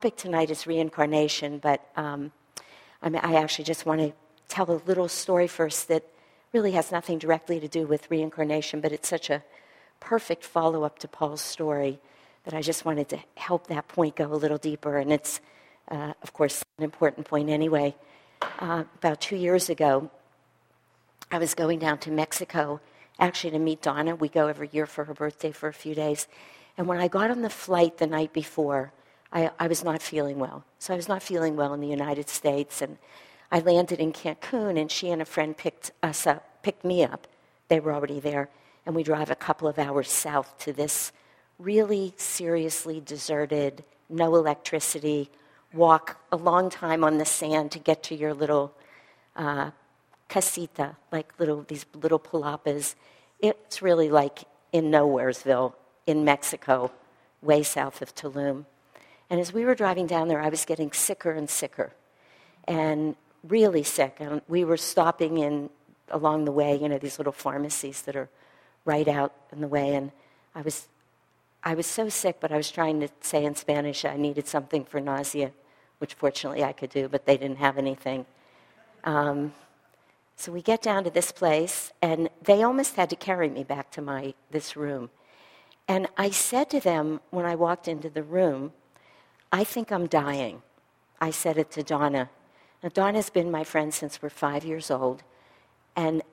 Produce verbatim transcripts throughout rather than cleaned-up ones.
topic tonight is reincarnation, but um, I, mean, I actually just want to tell a little story first that really has nothing directly to do with reincarnation, but it's such a perfect follow-up to Paul's story that I just wanted to help that point go a little deeper. And it's, uh, of course, an important point anyway. Uh, about two years ago, I was going down to Mexico, actually to meet Donna. We go every year for her birthday for a few days. And when I got on the flight the night before, I, I was not feeling well. So I was not feeling well in the United States. And I landed in Cancun, and she and a friend picked us up, picked me up. They were already there. And we drive a couple of hours south to this really seriously deserted, no electricity, walk a long time on the sand to get to your little uh, casita, like little these little palapas. It's really like in Nowheresville in Mexico, way south of Tulum. And as we were driving down there, I was getting sicker and sicker, and really sick. And we were stopping in along the way, you know, these little pharmacies that are right out in the way. And I was, I was so sick, but I was trying to say in Spanish I needed something for nausea, which fortunately I could do, but they didn't have anything. Um, so we get down to this place, and they almost had to carry me back to my this room. And I said to them when I walked into the room, I think I'm dying. I said it to Donna. Now, Donna's been my friend since we're five years old. And,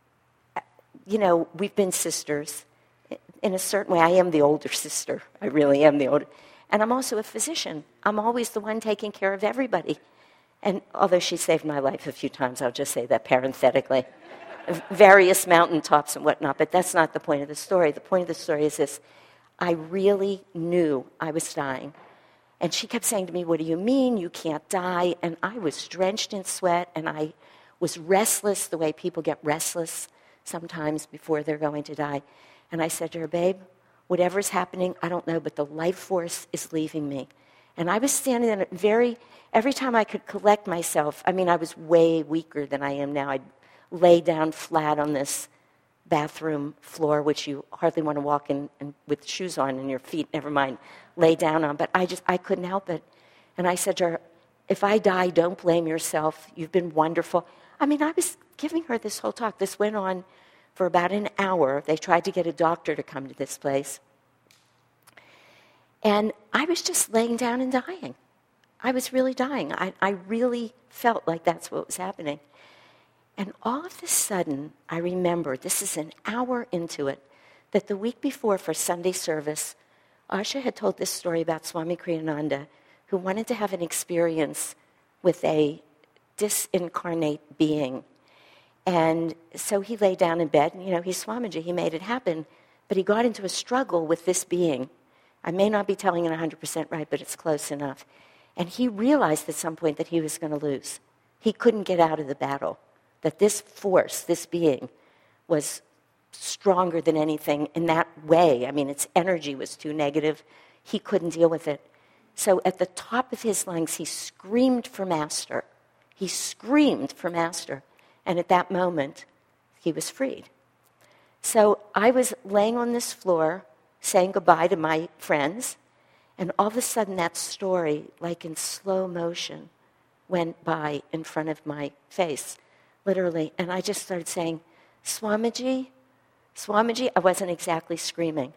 you know, we've been sisters. In a certain way, I am the older sister. I really am the older. And I'm also a physician. I'm always the one taking care of everybody. And although she saved my life a few times, I'll just say that parenthetically. Various mountaintops and whatnot, but that's not the point of the story. The point of the story is this. I really knew I was dying. And she kept saying to me, what do you mean? You can't die. And I was drenched in sweat, and I was restless the way people get restless sometimes before they're going to die. And I said to her, babe, whatever's happening, I don't know, but the life force is leaving me. And I was standing there very, every time I could collect myself, I mean, I was way weaker than I am now. I'd lay down flat on this bathroom floor, which you hardly want to walk in, in with shoes on and your feet, never mind, lay down on. But I just, I couldn't help it. And I said to her, if I die, don't blame yourself. You've been wonderful. I mean, I was giving her this whole talk. This went on for about an hour. They tried to get a doctor to come to this place. And I was just laying down and dying. I was really dying. I, I really felt like that's what was happening. And all of a sudden, I remembered, this is an hour into it, that the week before for Sunday service, Asha had told this story about Swami Kriyananda, who wanted to have an experience with a disincarnate being. And so he lay down in bed, and, you know, he's Swamiji, he made it happen, but he got into a struggle with this being. I may not be telling it one hundred percent right, but it's close enough. And he realized at some point that he was going to lose. He couldn't get out of the battle, that this force, this being, was stronger than anything in that way. I mean, its energy was too negative. He couldn't deal with it. So at the top of his lungs, he screamed for master. He screamed for master. And at that moment, he was freed. So I was laying on this floor, saying goodbye to my friends, and all of a sudden that story, like in slow motion, went by in front of my face, literally. And I just started saying, Swamiji, Swamiji. I wasn't exactly screaming.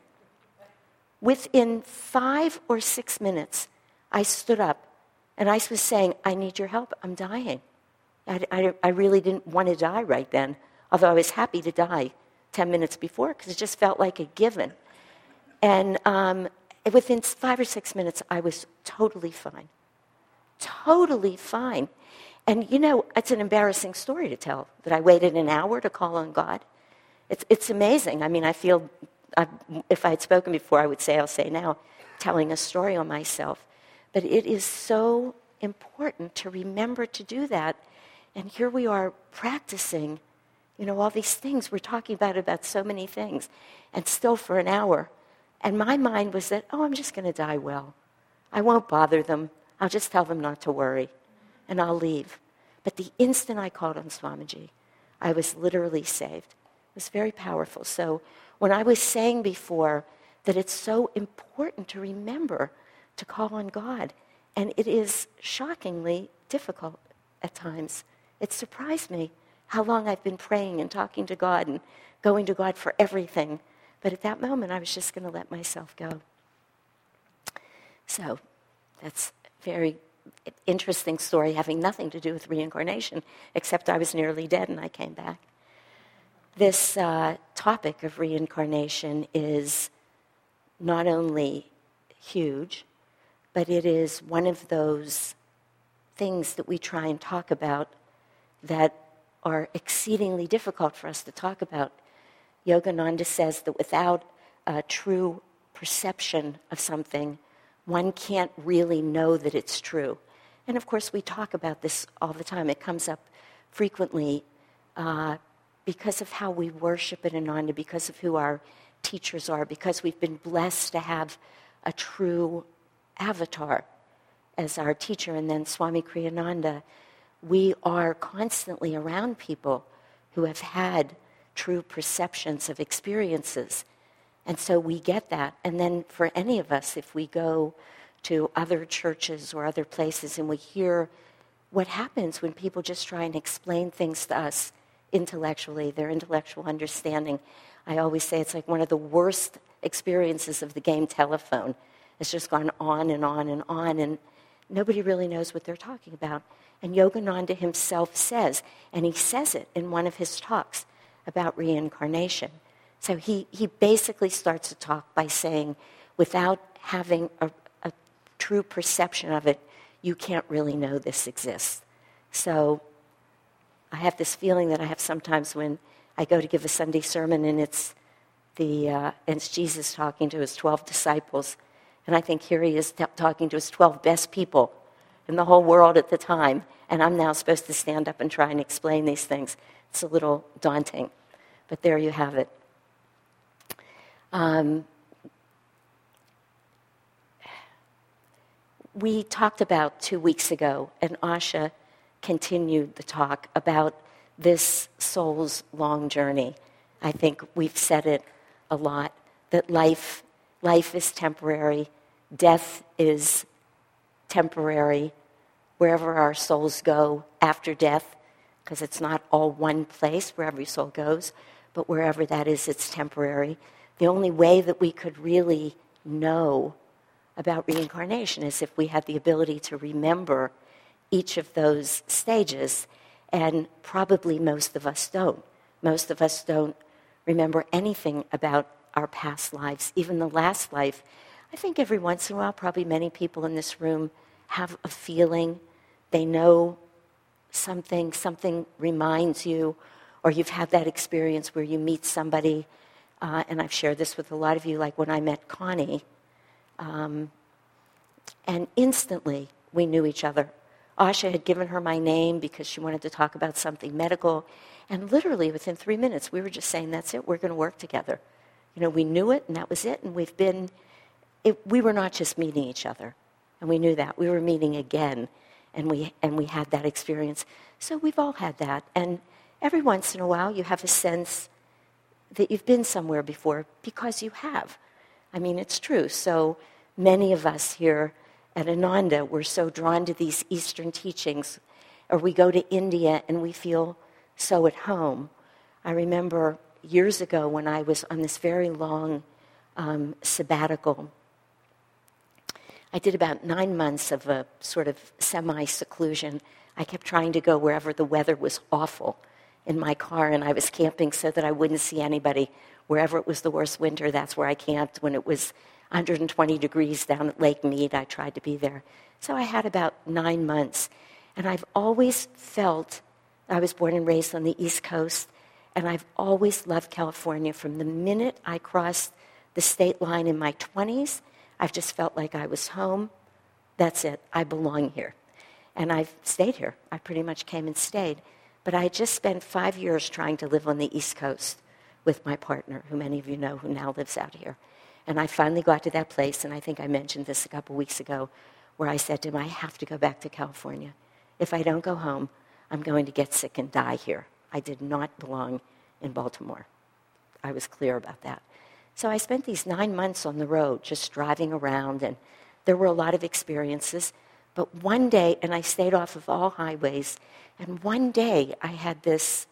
Within five or six minutes, I stood up, and I was saying, I need your help. I'm dying. I, I, I really didn't want to die right then, although I was happy to die ten minutes before because it just felt like a given. And um, within five or six minutes, I was totally fine. Totally fine. And, you know, it's an embarrassing story to tell, that I waited an hour to call on God. It's, it's amazing. I mean, I feel, I, if I had spoken before, I would say, I'll say now, telling a story on myself. But it is so important to remember to do that. And here we are practicing, you know, all these things. We're talking about, about so many things. And still for an hour. And my mind was that, oh, I'm just going to die well. I won't bother them. I'll just tell them not to worry. And I'll leave. But the instant I called on Swamiji, I was literally saved. It was very powerful. So when I was saying before that it's so important to remember to call on God, And it is shockingly difficult at times. It surprised me how long I've been praying and talking to God and going to God for everything. But at that moment, I was just going to let myself go. So that's a very interesting story, having nothing to do with reincarnation, except I was nearly dead and I came back. This uh, topic of reincarnation is not only huge, but it is one of those things that we try and talk about that are exceedingly difficult for us to talk about. Yogananda says that without a true perception of something, one can't really know that it's true. And of course, we talk about this all the time. It comes up frequently uh, because of how we worship at Ananda, because of who our teachers are, because we've been blessed to have a true avatar as our teacher, and then Swami Kriyananda. We are constantly around people who have had true perceptions of experiences. And so we get that. And then for any of us, if we go to other churches or other places and we hear what happens when people just try and explain things to us intellectually, their intellectual understanding, I always say it's like one of the worst experiences of the game telephone. It's just gone on and on and on, and nobody really knows what they're talking about. And Yogananda himself says, and he says it in one of his talks about reincarnation. So he, he basically starts to talk by saying, without having a, a true perception of it, you can't really know this exists. So I have this feeling that I have sometimes when I go to give a Sunday sermon and it's the uh, and it's Jesus talking to his twelve disciples, and I think here he is t- talking to his twelve best people in the whole world at the time, and I'm now supposed to stand up and try and explain these things. It's a little daunting, but there you have it. Um, we talked about two weeks ago, and Asha continued the talk about this soul's long journey. I think we've said it a lot, that life, life is temporary, death is temporary, wherever our souls go after death, because it's not all one place where every soul goes, but wherever that is, it's temporary. The only way that we could really know about reincarnation is if we had the ability to remember each of those stages, and probably most of us don't. Most of us don't remember anything about our past lives, even the last life. I think every once in a while, probably many people in this room have a feeling, they know something, something reminds you, or you've had that experience where you meet somebody, uh, and I've shared this with a lot of you, like when I met Connie, um, and instantly we knew each other. Asha had given her my name because she wanted to talk about something medical, and literally within three minutes we were just saying, that's it, we're going to work together. You know, we knew it, and that was it, and we've been, it, we were not just meeting each other, and we knew that. We were meeting again, and we and we had that experience. So we've all had that, and every once in a while you have a sense that you've been somewhere before, because you have. I mean, it's true. So many of us here at Ananda, we're so drawn to these Eastern teachings, or we go to India and we feel so at home. I remember years ago when I was on this very long um, sabbatical, I did about nine months of a sort of semi-seclusion. I kept trying to go wherever the weather was awful in my car, and I was camping so that I wouldn't see anybody. Wherever it was the worst winter, that's where I camped. When it was one hundred twenty degrees down at Lake Mead, I tried to be there. So I had about nine months. And I've always felt, I was born and raised on the East Coast, and I've always loved California. From the minute I crossed the state line in my twenties, I've just felt like I was home. That's it. I belong here. And I've stayed here. I pretty much came and stayed. But I just spent five years trying to live on the East Coast with my partner, who many of you know, who now lives out here. And I finally got to that place, and I think I mentioned this a couple weeks ago, where I said to him, I have to go back to California. If I don't go home, I'm going to get sick and die here. I did not belong in Baltimore. I was clear about that. So I spent these nine months on the road, just driving around, and there were a lot of experiences. But one day, and I stayed off of all highways, and one day I had this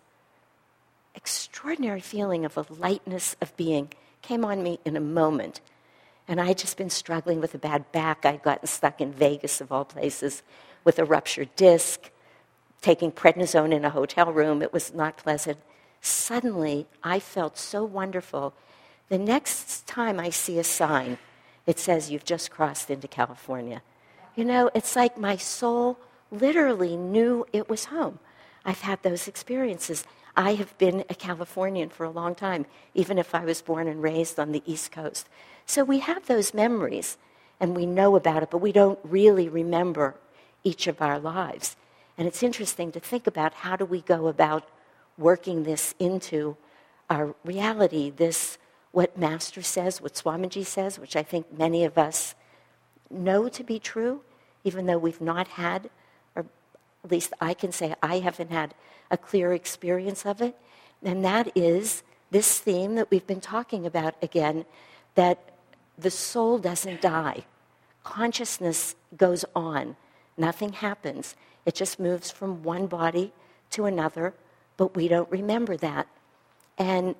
extraordinary feeling of a lightness of being. Came on me in a moment. And I'd just been struggling with a bad back. I'd gotten stuck in Vegas, of all places, with a ruptured disc, taking prednisone in a hotel room. It was not pleasant. Suddenly, I felt so wonderful. The next time I see a sign, it says, "You've just crossed into California." You know, it's like my soul literally knew it was home. I've had those experiences. I have been a Californian for a long time, even if I was born and raised on the East Coast. So we have those memories, and we know about it, but we don't really remember each of our lives. And it's interesting to think about, how do we go about working this into our reality, this, what Master says, what Swamiji says, which I think many of us know to be true, even though we've not had, or at least I can say I haven't had a clear experience of it. And that is this theme that we've been talking about again, that the soul doesn't die. Consciousness goes on. Nothing happens. It just moves from one body to another, but we don't remember that. And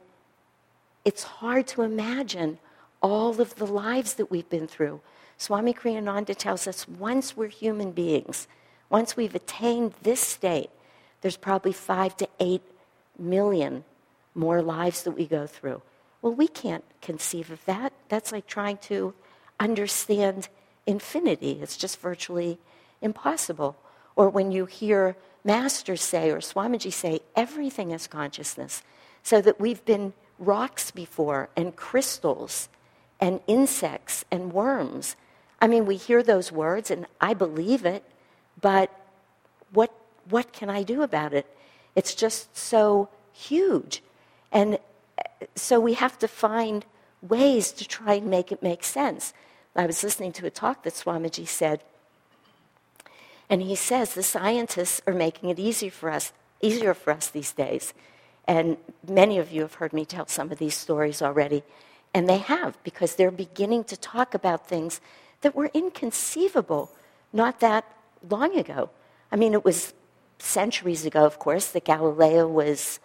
it's hard to imagine all of the lives that we've been through. Swami Kriyananda tells us, once we're human beings, once we've attained this state, there's probably five to eight million more lives that we go through. Well, we can't conceive of that. That's like trying to understand infinity. It's just virtually impossible. Or when you hear masters say, or Swamiji say, everything is consciousness, so that we've been rocks before, and crystals, and insects, and worms. I mean, we hear those words, and I believe it, but what what can I do about it? It's just so huge. And so we have to find ways to try and make it make sense. I was listening to a talk that Swamiji said, and he says the scientists are making it easier for us, easier for us these days. And many of you have heard me tell some of these stories already, and they have, because they're beginning to talk about things that were inconceivable not that long ago. I mean, it was centuries ago, of course, that Galileo was,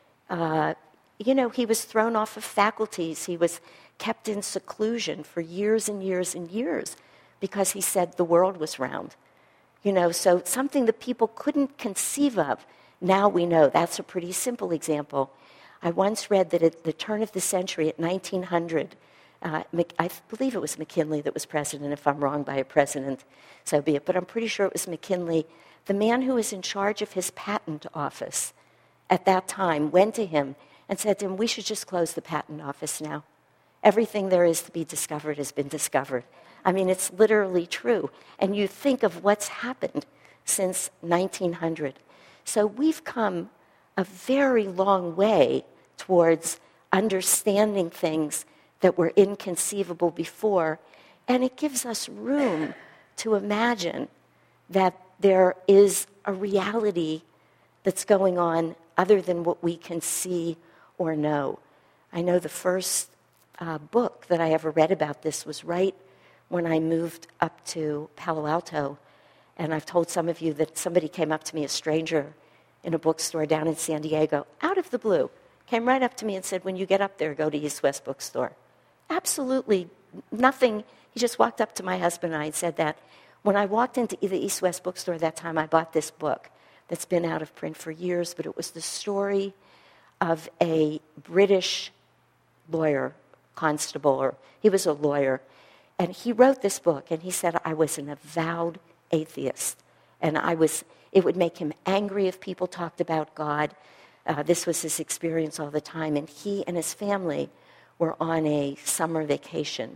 uh, you know, he was thrown off of faculties. He was kept in seclusion for years and years and years because he said the world was round. You know, so something that people couldn't conceive of, now we know. That's a pretty simple example. I once read that at the turn of the century, at nineteen hundred, uh, I believe it was McKinley that was president. If I'm wrong by a president, so be it. But I'm pretty sure it was McKinley. The man who was in charge of his patent office at that time went to him and said to him, "We should just close the patent office now. Everything there is to be discovered has been discovered." I mean, it's literally true. And you think of what's happened since nineteen hundred. So we've come a very long way towards understanding things that were inconceivable before, and it gives us room to imagine that there is a reality that's going on other than what we can see or know. I know the first uh, book that I ever read about this was right when I moved up to Palo Alto, and I've told some of you that somebody came up to me, a stranger, in a bookstore down in San Diego, out of the blue, came right up to me and said, "When you get up there, go to East West Bookstore." Absolutely nothing. He just walked up to my husband and I and said that. When I walked into the East West Bookstore that time, I bought this book that's been out of print for years, but it was the story of a British lawyer, constable, or he was a lawyer, and he wrote this book, and he said, "I was an avowed atheist, and I was, it would make him angry if people talked about God." Uh, this was his experience all the time, and he and his family were on a summer vacation.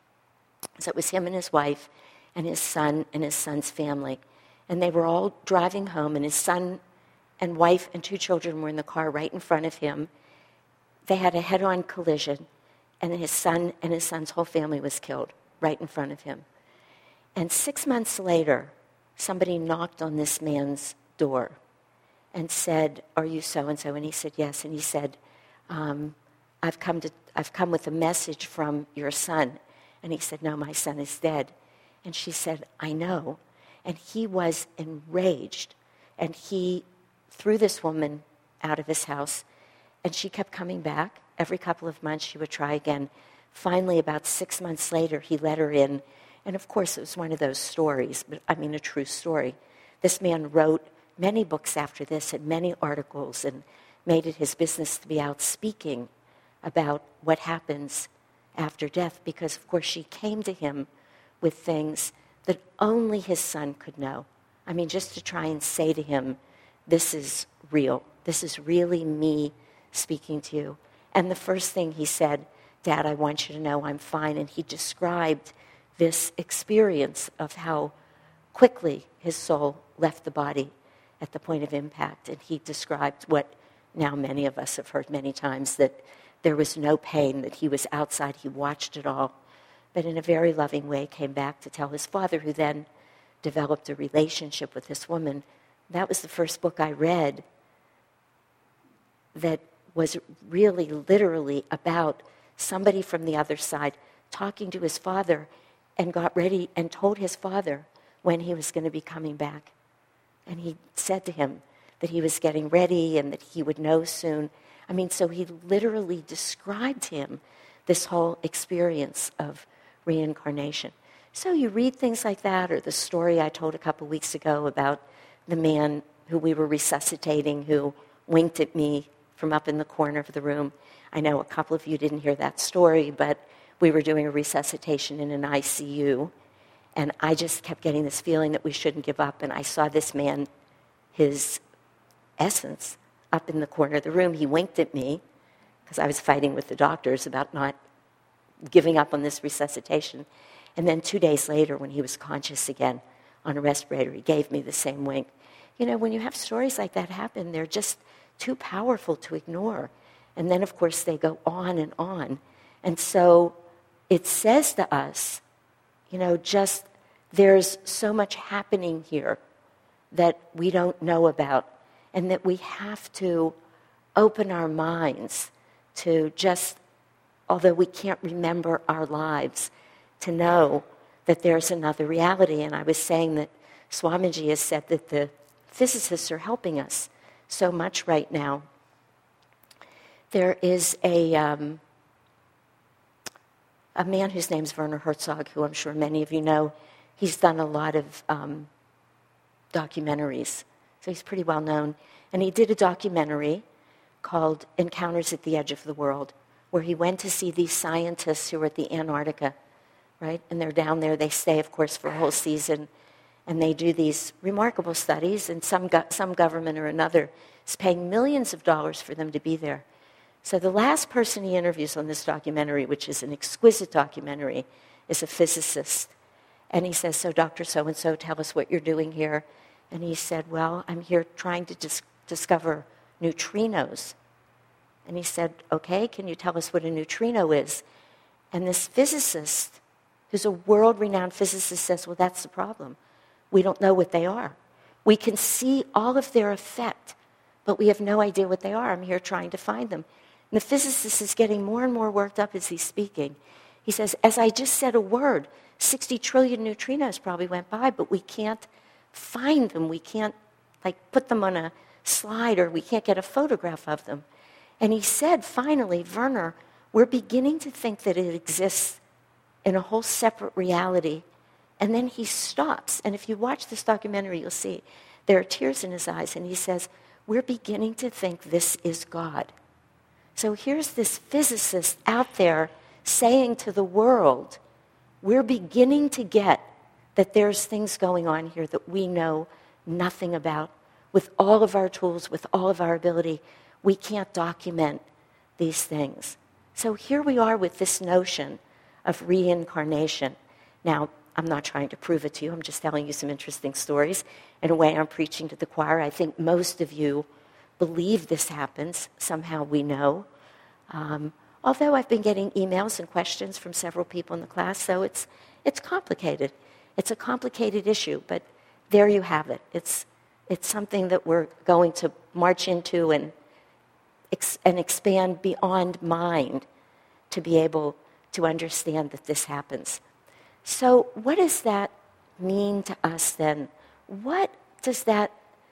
So it was him and his wife and his son and his son's family, and they were all driving home, and his son and wife and two children were in the car right in front of him. They had a head-on collision, and his son and his son's whole family was killed right in front of him. And six months later, somebody knocked on this man's door and said, "Are you so-and-so?" And he said, "Yes." And he said, um, I've come to, I've come with a message from your son." And he said, "No, my son is dead." And she said, "I know." And he was enraged. And he threw this woman out of his house. And she kept coming back. Every couple of months she would try again. Finally, about six months later, he let her in. And of course, it was one of those stories, but I mean a true story. This man wrote many books after this and many articles and made it his business to be out speaking about what happens after death, because of course she came to him with things that only his son could know. I mean, just to try and say to him, this is real. This is really me speaking to you. And the first thing he said, Dad, I want you to know I'm fine. And he described this experience of how quickly his soul left the body at the point of impact. And he described what now many of us have heard many times, that there was no pain, that he was outside, he watched it all, but in a very loving way came back to tell his father, who then developed a relationship with this woman. That was the first book I read that was really literally about somebody from the other side talking to his father and got ready and told his father when he was going to be coming back. And he said to him that he was getting ready and that he would know soon. I mean, so he literally described to him this whole experience of reincarnation. So you read things like that, or the story I told a couple weeks ago about the man who we were resuscitating who winked at me from up in the corner of the room. I know a couple of you didn't hear that story, but we were doing a resuscitation in an I C U, and I just kept getting this feeling that we shouldn't give up, and I saw this man, his essence, up in the corner of the room. He winked at me, because I was fighting with the doctors about not giving up on this resuscitation. And then two days later, when he was conscious again on a respirator, he gave me the same wink. You know, when you have stories like that happen, they're just too powerful to ignore. And then, of course, they go on and on. And so it says to us, you know, just there's so much happening here that we don't know about, and that we have to open our minds to just, although we can't remember our lives, to know that there's another reality. And I was saying that Swamiji has said that the physicists are helping us so much right now. There is a, um, a man whose name's Werner Herzog, who I'm sure many of you know. He's done a lot of um, documentaries, so he's pretty well known. And he did a documentary called Encounters at the Edge of the World, where he went to see these scientists who were at the Antarctica, right? And they're down there. They stay, of course, for a whole season. And they do these remarkable studies, and some go- some government or another is paying millions of dollars for them to be there. So the last person he interviews on this documentary, which is an exquisite documentary, is a physicist. And he says, so Doctor So-and-so, tell us what you're doing here. And he said, well, I'm here trying to dis- discover neutrinos. And he said, okay, can you tell us what a neutrino is? And this physicist, who's a world-renowned physicist, says, well, that's the problem. We don't know what they are. We can see all of their effect, but we have no idea what they are. I'm here trying to find them. And the physicist is getting more and more worked up as he's speaking. He says, as I just said a word, sixty trillion neutrinos probably went by, but we can't find them. We can't, like, put them on a slide, or we can't get a photograph of them. And he said, finally, Werner, we're beginning to think that it exists in a whole separate reality. And then he stops. And if you watch this documentary, you'll see there are tears in his eyes. And he says, we're beginning to think this is God. So here's this physicist out there saying to the world, we're beginning to get that there's things going on here that we know nothing about. With all of our tools, with all of our ability, we can't document these things. So here we are with this notion of reincarnation. Now, I'm not trying to prove it to you. I'm just telling you some interesting stories. In a way, I'm preaching to the choir. I think most of you believe this happens. Somehow we know. Um, although I've been getting emails and questions from several people in the class, so it's it's complicated. It's a complicated issue, but there you have it. It's it's something that we're going to march into and ex- and expand beyond mind to be able to understand that this happens. So what does that mean to us then what does that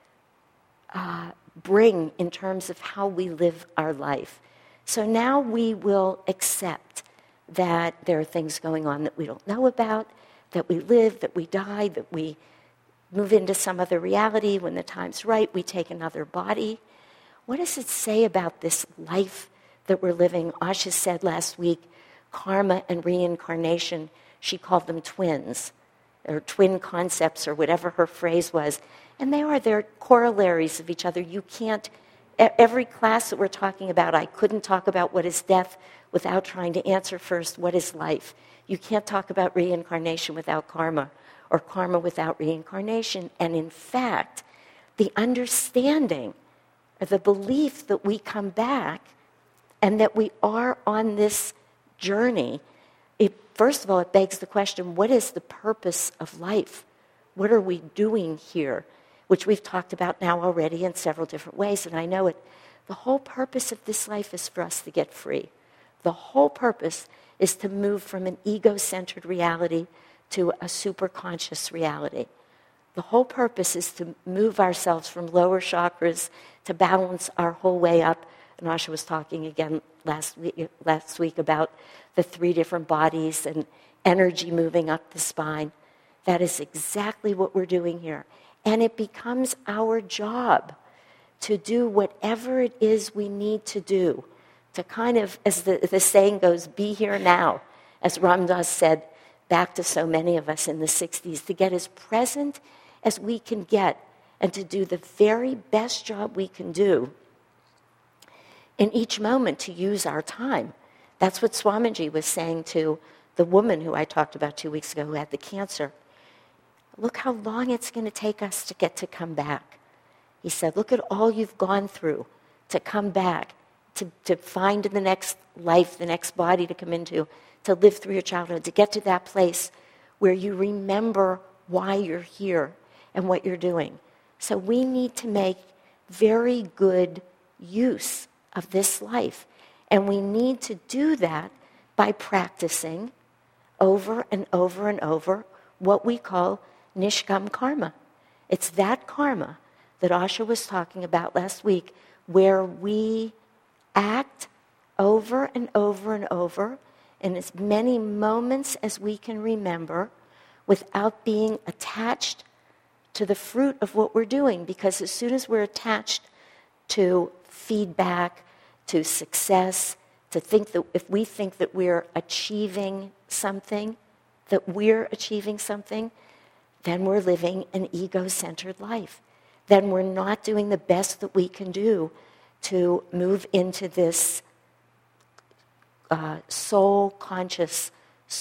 uh, bring in terms of how we live our life? So now we will accept that there are things going on that we don't know about, that we live, that we die, that we move into some other reality. When the time's right, we take another body. What does it say about this life that we're living? Asha said last week, karma and reincarnation, she called them twins, or twin concepts, or whatever her phrase was. And they are, they're corollaries of each other. You can't, every class that we're talking about, I couldn't talk about what is death without trying to answer first, what is life? You can't talk about reincarnation without karma, or karma without reincarnation. And in fact, the understanding, or the belief that we come back and that we are on this journey, it, first of all, it begs the question, what is the purpose of life? What are we doing here? Which we've talked about now already in several different ways, and I know it. The whole purpose of this life is for us to get free. The whole purpose is to move from an ego-centered reality to a superconscious reality. The whole purpose is to move ourselves from lower chakras to balance our whole way up. And Asha was talking again last week, last week about the three different bodies and energy moving up the spine. That is exactly what we're doing here. And it becomes our job to do whatever it is we need to do to kind of, as the, the saying goes, be here now, as Ram Dass said back to so many of us in the sixties, to get as present as we can get and to do the very best job we can do in each moment, to use our time. That's what Swamiji was saying to the woman who I talked about two weeks ago who had the cancer. Look how long it's going to take us to get to come back. He said, look at all you've gone through to come back, to, to find the next life, the next body to come into, to live through your childhood, to get to that place where you remember why you're here and what you're doing. So we need to make very good use of this life. And we need to do that by practicing over and over and over what we call nishkam karma. It's that karma that Asha was talking about last week, where we act over and over and over in as many moments as we can remember without being attached to the fruit of what we're doing. Because as soon as we're attached to feedback, to success, to think that if we think that we're achieving something, that we're achieving something, then we're living an ego-centered life. Then we're not doing the best that we can do to move into this uh, soul-conscious,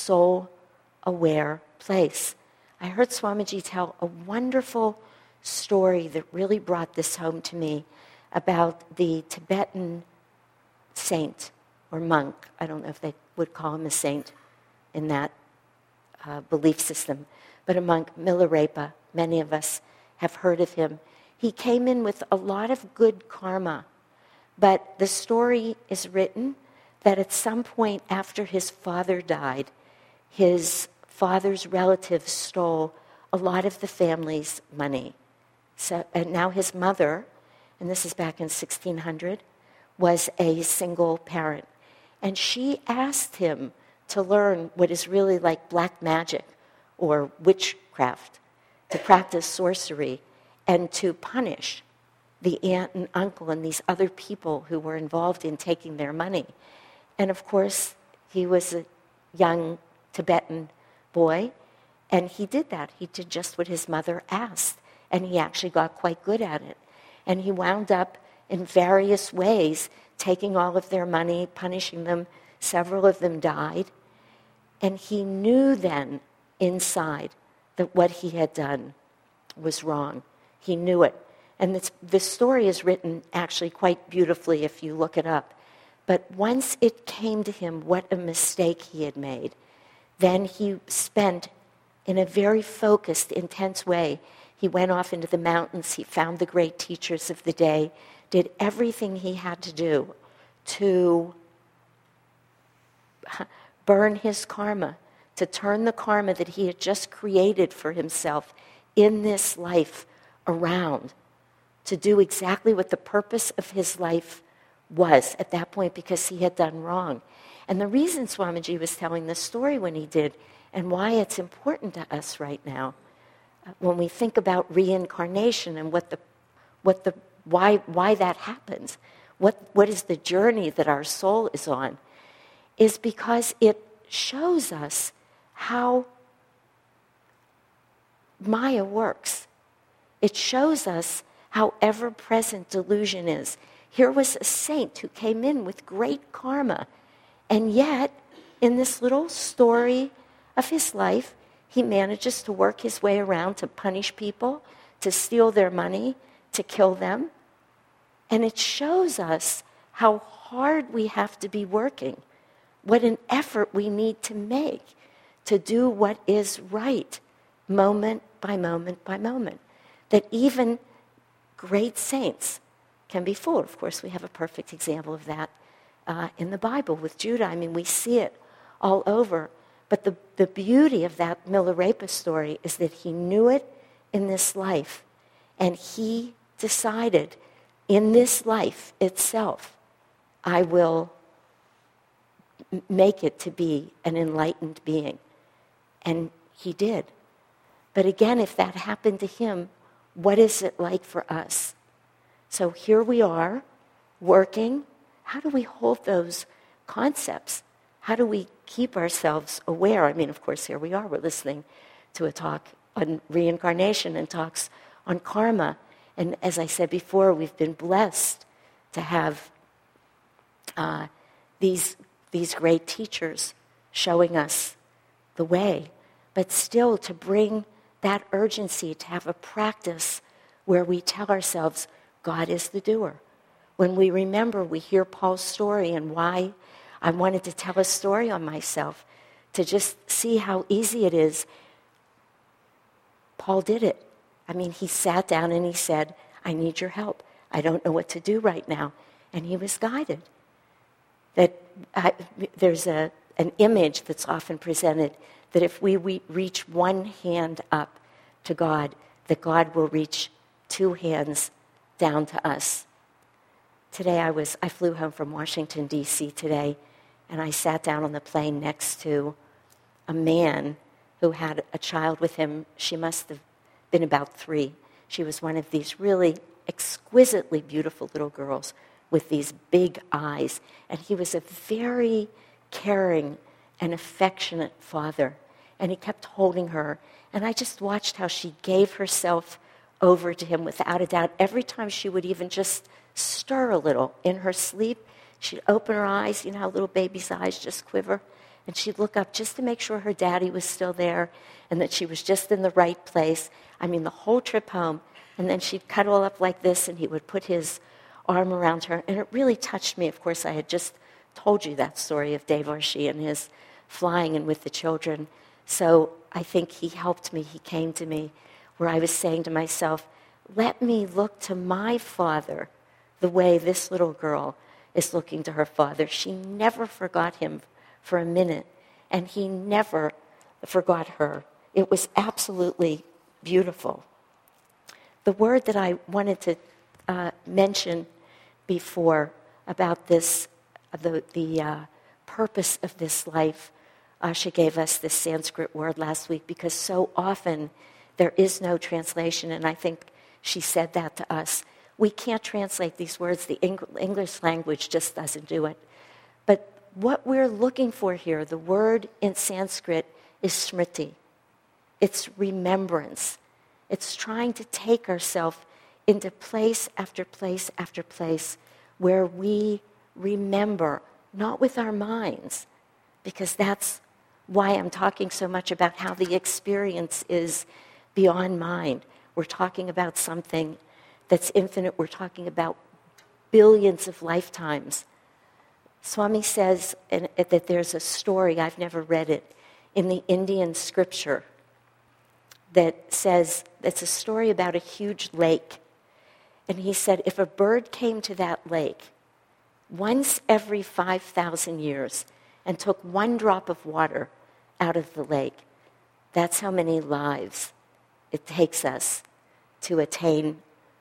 soul-aware place. I heard Swamiji tell a wonderful story that really brought this home to me about the Tibetan saint or monk. I don't know if they would call him a saint in that uh, belief system, but a monk, Milarepa. Many of us have heard of him. He came in with a lot of good karma, but the story is written that at some point after his father died, his father's relatives stole a lot of the family's money. So, and now his mother, and this is back in sixteen hundred, was a single parent. And she asked him to learn what is really like black magic or witchcraft, to practice sorcery, and to punish the aunt and uncle and these other people who were involved in taking their money. And of course, he was a young Tibetan boy, and he did that. He did just what his mother asked, and he actually got quite good at it. And he wound up in various ways taking all of their money, punishing them. Several of them died. And he knew then inside that what he had done was wrong. He knew it. And this, this story is written actually quite beautifully if you look it up. But once it came to him what a mistake he had made, then he spent, in a very focused, intense way, he went off into the mountains, he found the great teachers of the day, did everything he had to do to burn his karma, to turn the karma that he had just created for himself in this life around to do exactly what the purpose of his life was at that point, because he had done wrong. And the reason Swamiji was telling this story when he did, and why it's important to us right now, uh, when we think about reincarnation and what the, what the, why, why that happens, what, what is the journey that our soul is on, is because it shows us how Maya works. It shows us how ever-present delusion is. Here was a saint who came in with great karma, and yet, in this little story of his life, he manages to work his way around to punish people, to steal their money, to kill them. And it shows us how hard we have to be working, what an effort we need to make to do what is right, moment by moment by moment. That even great saints can be fooled. Of course, we have a perfect example of that uh, in the Bible with Judah. I mean, we see it all over. But the, the beauty of that Milarepa story is that he knew it in this life, and he decided in this life itself, I will m- make it to be an enlightened being. And he did. But again, if that happened to him, what is it like for us? So here we are, working. How do we hold those concepts? How do we keep ourselves aware? I mean, of course, here we are. We're listening to a talk on reincarnation and talks on karma. And as I said before, we've been blessed to have uh, these, these great teachers showing us the way. But still, to bring that urgency, to have a practice where we tell ourselves, God is the doer. When we remember, we hear Paul's story and why I wanted to tell a story on myself, to just see how easy it is. Paul did it. I mean, he sat down and he said, I need your help. I don't know what to do right now. And he was guided. That I, there's a, an image that's often presented that if we, we reach one hand up to God, that God will reach two hands down to us. Today I was, I flew home from Washington, D C today, and I sat down on the plane next to a man who had a child with him. She must have been about three. She was one of these really exquisitely beautiful little girls with these big eyes. And he was a very caring and affectionate father. And he kept holding her. And I just watched how she gave herself over to him without a doubt. Every time she would even just stir a little in her sleep, she'd open her eyes, you know how little babies' eyes just quiver? And she'd look up just to make sure her daddy was still there and that she was just in the right place. I mean, the whole trip home. And then she'd cuddle up like this, and he would put his arm around her. And it really touched me. Of course, I had just told you that story of Devarshi and his flying and with the children. So I think he helped me. He came to me where I was saying to myself, let me look to my father the way this little girl is looking to her father. She never forgot him for a minute, and he never forgot her. It was absolutely beautiful. The word that I wanted to uh, mention before about this, the, the uh, purpose of this life, Asha gave us this Sanskrit word last week because so often there is no translation, and I think she said that to us. We can't translate these words. The Eng- English language just doesn't do it. But what we're looking for here, the word in Sanskrit is smriti. It's remembrance. It's trying to take ourselves into place after place after place where we remember, not with our minds, because that's why I'm talking so much about how the experience is beyond mind. We're talking about something that's infinite. We're talking about billions of lifetimes. Swami says in, that there's a story, I've never read it, in the Indian scripture that says, it's a story about a huge lake. And he said, if a bird came to that lake once every five thousand years and took one drop of water out of the lake, that's how many lives it takes us to attain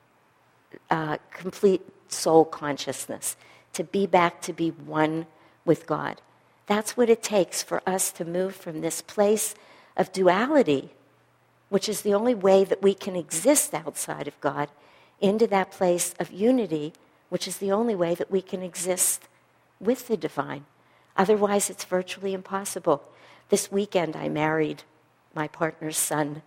uh, complete soul consciousness, to be back to be one with God. That's what it takes for us to move from this place of duality, which is the only way that we can exist outside of God, into that place of unity, which is the only way that we can exist with the divine. Otherwise, it's virtually impossible. This weekend, I married my partner's son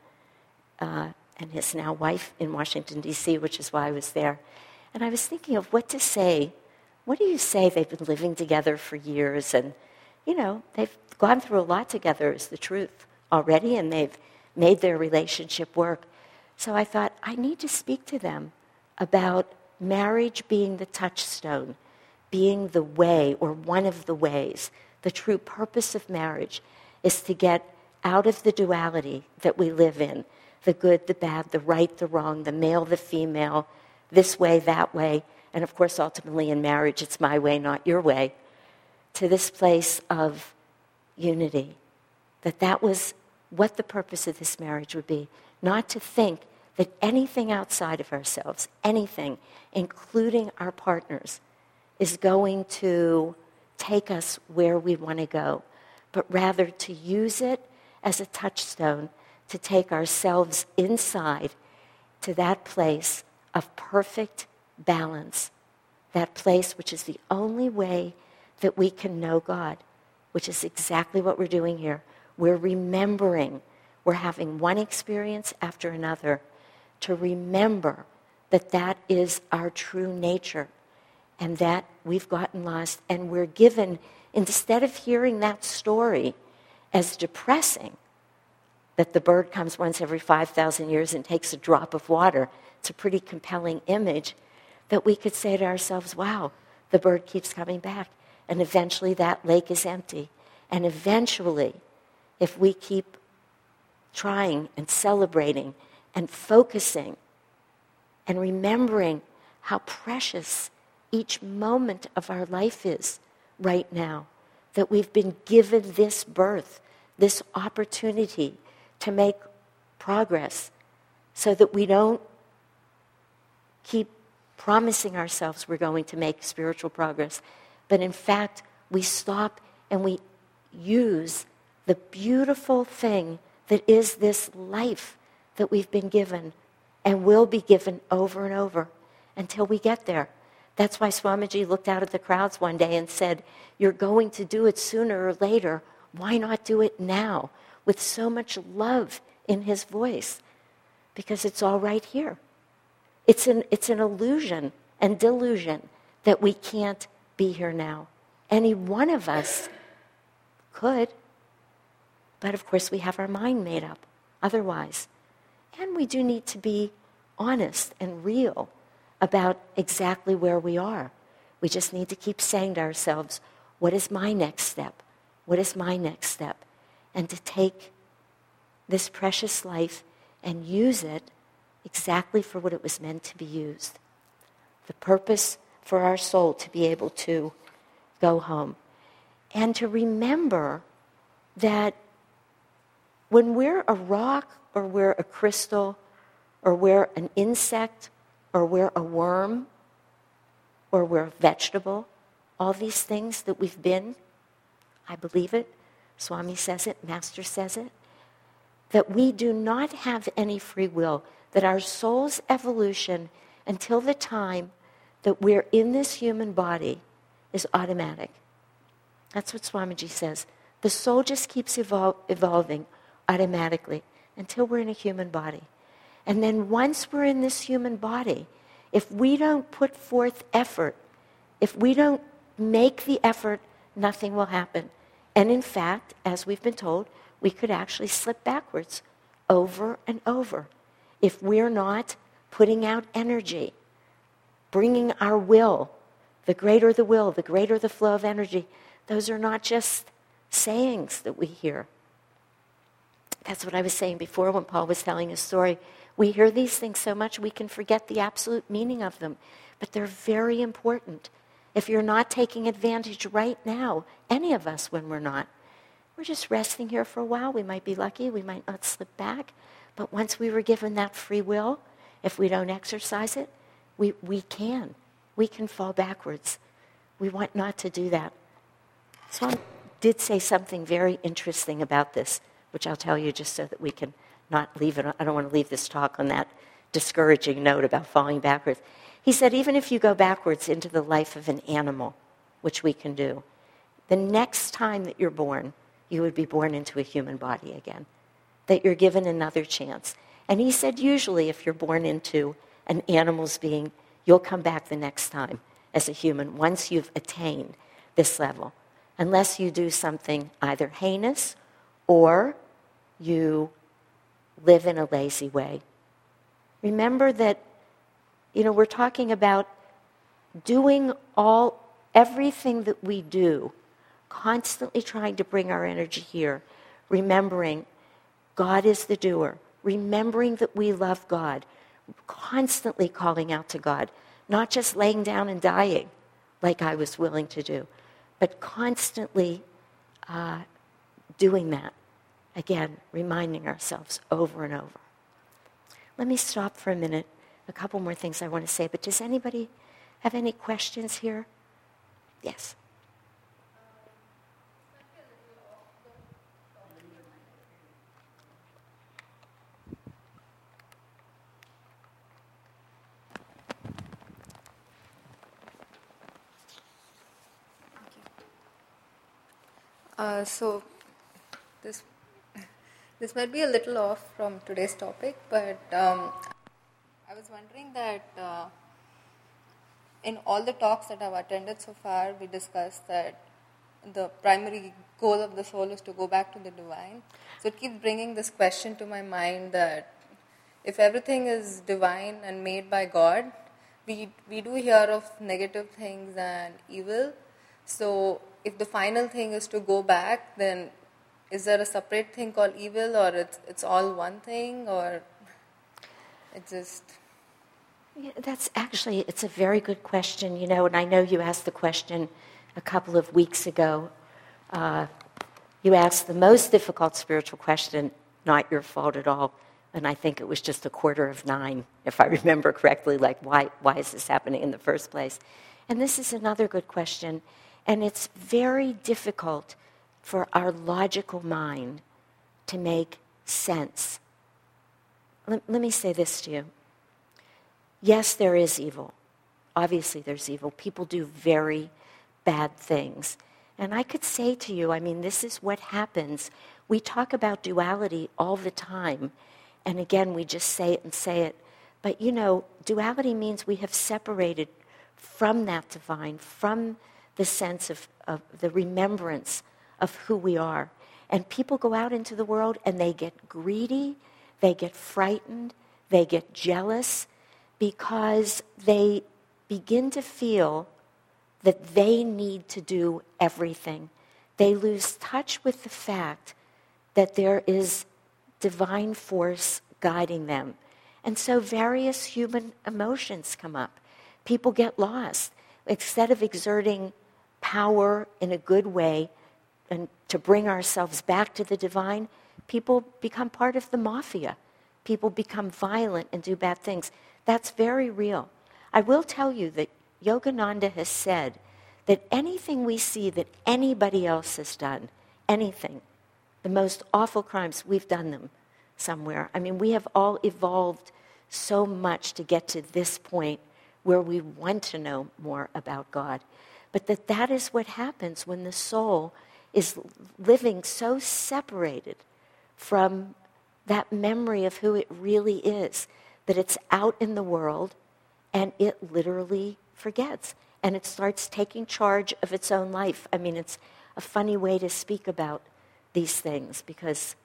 uh, and his now wife in Washington, D C, which is why I was there. And I was thinking of what to say. What do you say? They've been living together for years, and, you know, they've gone through a lot together, is the truth, already, and they've made their relationship work. So I thought, I need to speak to them about marriage being the touchstone, being the way, or one of the ways. The true purpose of marriage is to get out of the duality that we live in, the good, the bad, the right, the wrong, the male, the female, this way, that way, and of course, ultimately in marriage, it's my way, not your way, to this place of unity, that that was what the purpose of this marriage would be, not to think that anything outside of ourselves, anything, including our partners, is going to take us where we want to go, but rather to use it as a touchstone to take ourselves inside to that place of perfect balance, that place which is the only way that we can know God, which is exactly what we're doing here. We're remembering, we're having one experience after another to remember that that is our true nature and that we've gotten lost, and we're given, instead of hearing that story as depressing, that the bird comes once every five thousand years and takes a drop of water, it's a pretty compelling image, that we could say to ourselves, wow, the bird keeps coming back, and eventually that lake is empty. And eventually, if we keep trying and celebrating and focusing and remembering how precious each moment of our life is right now, that we've been given this birth, this opportunity to make progress, so that we don't keep promising ourselves we're going to make spiritual progress, but in fact, we stop and we use the beautiful thing that is this life that we've been given and will be given over and over until we get there. That's why Swamiji looked out at the crowds one day and said, you're going to do it sooner or later. Why not do it now? With so much love in his voice. Because it's all right here. It's an, it's an illusion and delusion that we can't be here now. Any one of us could. But of course we have our mind made up otherwise. And we do need to be honest and real about exactly where we are. We just need to keep saying to ourselves, what is my next step? What is my next step? And to take this precious life and use it exactly for what it was meant to be used. The purpose for our soul to be able to go home. And to remember that when we're a rock, or we're a crystal, or we're an insect, or we're a worm, or we're a vegetable, all these things that we've been, I believe it, Swami says it, Master says it, that we do not have any free will, that our soul's evolution until the time that we're in this human body is automatic. That's what Swamiji says. The soul just keeps evol- evolving automatically until we're in a human body. And then once we're in this human body, if we don't put forth effort, if we don't make the effort, nothing will happen. And in fact, as we've been told, we could actually slip backwards over and over if we're not putting out energy, bringing our will. The greater the will, the greater the flow of energy. Those are not just sayings that we hear. That's what I was saying before when Paul was telling his story. We hear these things so much we can forget the absolute meaning of them. But they're very important. If you're not taking advantage right now, any of us when we're not, we're just resting here for a while. We might be lucky, we might not slip back. But once we were given that free will, if we don't exercise it, we, we can. We can fall backwards. We want not to do that. Swami did say something very interesting about this, which I'll tell you just so that we can not leave it. I don't want to leave this talk on that discouraging note about falling backwards. He said, even if you go backwards into the life of an animal, which we can do, the next time that you're born, you would be born into a human body again, that you're given another chance. And he said, usually if you're born into an animal's being, you'll come back the next time as a human once you've attained this level, unless you do something either heinous or you live in a lazy way. Remember that, you know, we're talking about doing all, everything that we do, constantly trying to bring our energy here, remembering God is the doer, remembering that we love God, constantly calling out to God, not just laying down and dying like I was willing to do, but constantly uh, doing that. Again, reminding ourselves over and over. Let me stop for a minute. A couple more things I want to say, but does anybody have any questions here? Yes. Uh, so this this might be a little off from today's topic, but um, I was wondering that uh, in all the talks that I've attended so far, we discussed that the primary goal of the soul is to go back to the divine. So it keeps bringing this question to my mind that if everything is divine and made by God, we we do hear of negative things and evil. So if the final thing is to go back, then is there a separate thing called evil, or it's it's all one thing, or it just... Yeah, that's actually, it's a very good question, you know, and I know you asked the question a couple of weeks ago. Uh, you asked the most difficult spiritual question, not your fault at all, and I think it was just a quarter of nine, if I remember correctly, like why why is this happening in the first place? And this is another good question. And it's very difficult for our logical mind to make sense. Let, let me say this to you. Yes, there is evil. Obviously, there's evil. People do very bad things. And I could say to you, I mean, this is what happens. We talk about duality all the time. And again, we just say it and say it. But, you know, duality means we have separated from that divine, from the sense of, of the remembrance of who we are. And people go out into the world and they get greedy, they get frightened, they get jealous because they begin to feel that they need to do everything. They lose touch with the fact that there is divine force guiding them. And so various human emotions come up. People get lost. Instead of exerting power in a good way and to bring ourselves back to the divine, people become part of the mafia. People become violent and do bad things. That's very real. I will tell you that Yogananda has said that anything we see that anybody else has done, anything, the most awful crimes, we've done them somewhere. I mean, we have all evolved so much to get to this point where we want to know more about God. But that that is what happens when the soul is living so separated from that memory of who it really is, that it's out in the world and it literally forgets. And it starts taking charge of its own life. I mean, it's a funny way to speak about these things because,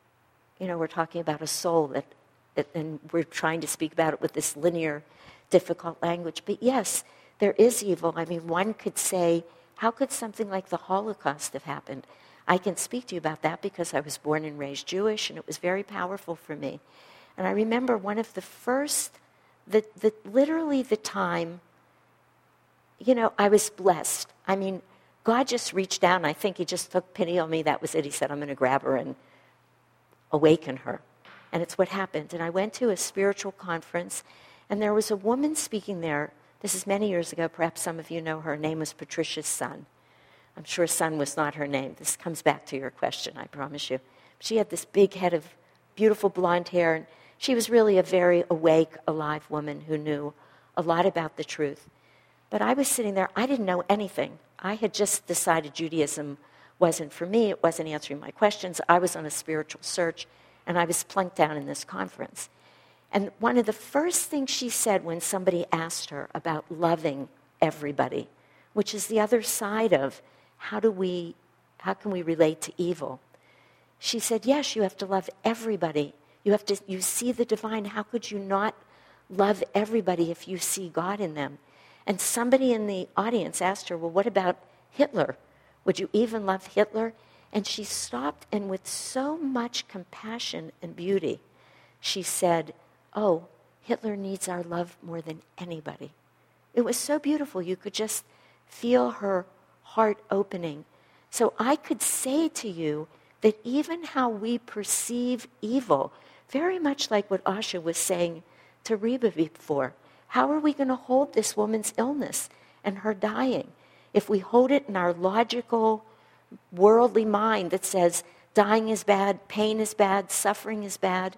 you know, we're talking about a soul that, that and we're trying to speak about it with this linear, difficult language. But yes, there is evil. I mean, one could say, how could something like the Holocaust have happened? I can speak to you about that because I was born and raised Jewish, and it was very powerful for me. And I remember one of the first, the, the literally the time, you know, I was blessed. I mean, God just reached down. I think he just took pity on me. That was it. He said, I'm going to grab her and awaken her. And it's what happened. And I went to a spiritual conference, and there was a woman speaking there. This is many years ago. Perhaps some of you know her. Her name was Patricia Sun. I'm sure Sun was not her name. This comes back to your question, I promise you. She had this big head of beautiful blonde hair, and she was really a very awake, alive woman who knew a lot about the truth. But I was sitting there. I didn't know anything. I had just decided Judaism wasn't for me. It wasn't answering my questions. I was on a spiritual search, and I was plunked down in this conference. And one of the first things she said when somebody asked her about loving everybody, which is the other side of how do we, how can we relate to evil? She said, yes, you have to love everybody. You have to, you see the divine. How could you not love everybody if you see God in them? And somebody in the audience asked her, well, what about Hitler? Would you even love Hitler? And she stopped, and with so much compassion and beauty, she said, oh, Hitler needs our love more than anybody. It was so beautiful. You could just feel her heart opening. So I could say to you that even how we perceive evil, very much like what Asha was saying to Reba before, how are we going to hold this woman's illness and her dying? If we hold it in our logical, worldly mind that says dying is bad, pain is bad, suffering is bad,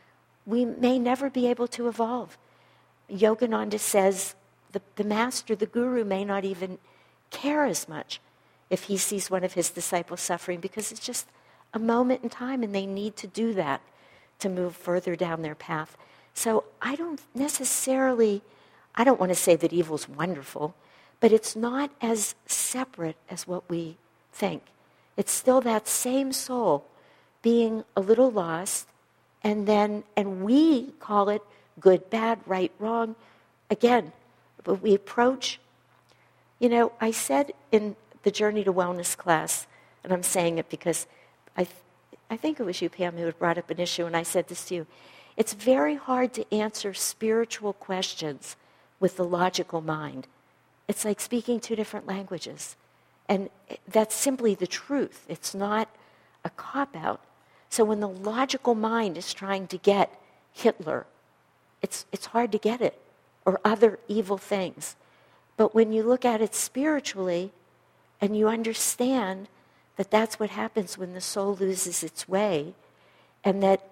we may never be able to evolve. Yogananda says the, the master, the guru, may not even care as much if he sees one of his disciples suffering, because it's just a moment in time and they need to do that to move further down their path. So I don't necessarily, I don't want to say that evil's wonderful, but it's not as separate as what we think. It's still that same soul being a little lost, and then, and we call it good, bad, right, wrong. Again, but we approach, you know, I said in the Journey to Wellness class, and I'm saying it because I, th- I think it was you, Pam, who had brought up an issue, and I said this to you. It's very hard to answer spiritual questions with the logical mind. It's like speaking two different languages. And that's simply the truth. It's not a cop-out. So when the logical mind is trying to get Hitler, it's it's hard to get it, or other evil things. But when you look at it spiritually, and you understand that that's what happens when the soul loses its way, and that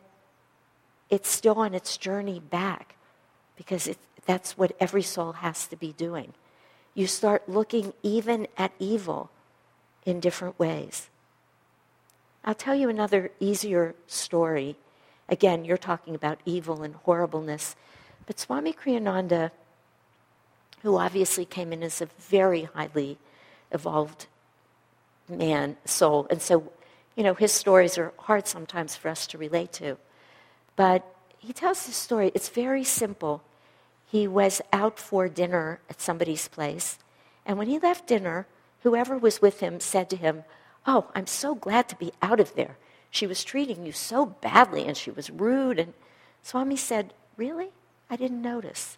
it's still on its journey back, because it, that's what every soul has to be doing. You start looking even at evil in different ways. I'll tell you another easier story. Again, you're talking about evil and horribleness. But Swami Kriyananda, who obviously came in as a very highly evolved man, soul, and so, you know, his stories are hard sometimes for us to relate to. But he tells this story. It's very simple. He was out for dinner at somebody's place, and when he left dinner, whoever was with him said to him, oh, I'm so glad to be out of there. She was treating you so badly, and she was rude. And Swami said, really? I didn't notice.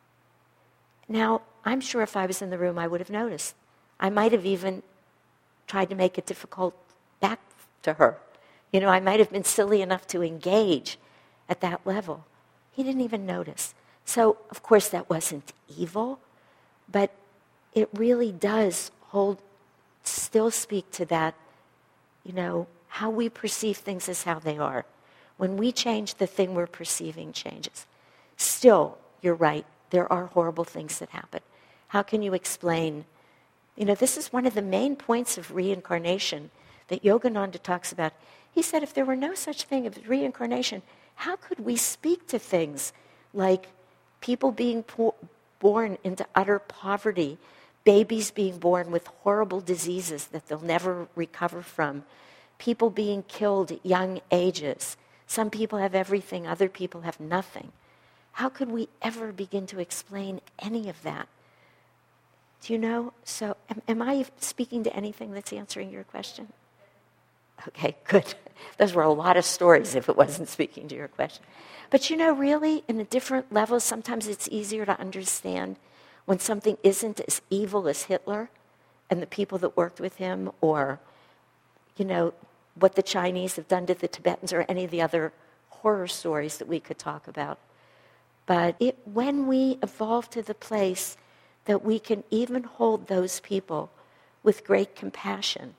Now, I'm sure if I was in the room, I would have noticed. I might have even tried to make it difficult back to her. You know, I might have been silly enough to engage at that level. He didn't even notice. So, of course, that wasn't evil, but it really does hold, still speak to that, you know, how we perceive things is how they are. When we change, the thing we're perceiving changes. Still, you're right, there are horrible things that happen. How can you explain? You know, this is one of the main points of reincarnation that Yogananda talks about. He said if there were no such thing as reincarnation, how could we speak to things like people being po- born into utter poverty, babies being born with horrible diseases that they'll never recover from, people being killed at young ages. Some people have everything, other people have nothing. How could we ever begin to explain any of that? Do you know? So am, am I speaking to anything that's answering your question? Okay, good. Those were a lot of stories if it wasn't speaking to your question. But you know, really, in a different level, sometimes it's easier to understand when something isn't as evil as Hitler and the people that worked with him, or, you know, what the Chinese have done to the Tibetans, or any of the other horror stories that we could talk about. But it, when we evolve to the place that we can even hold those people with great compassion,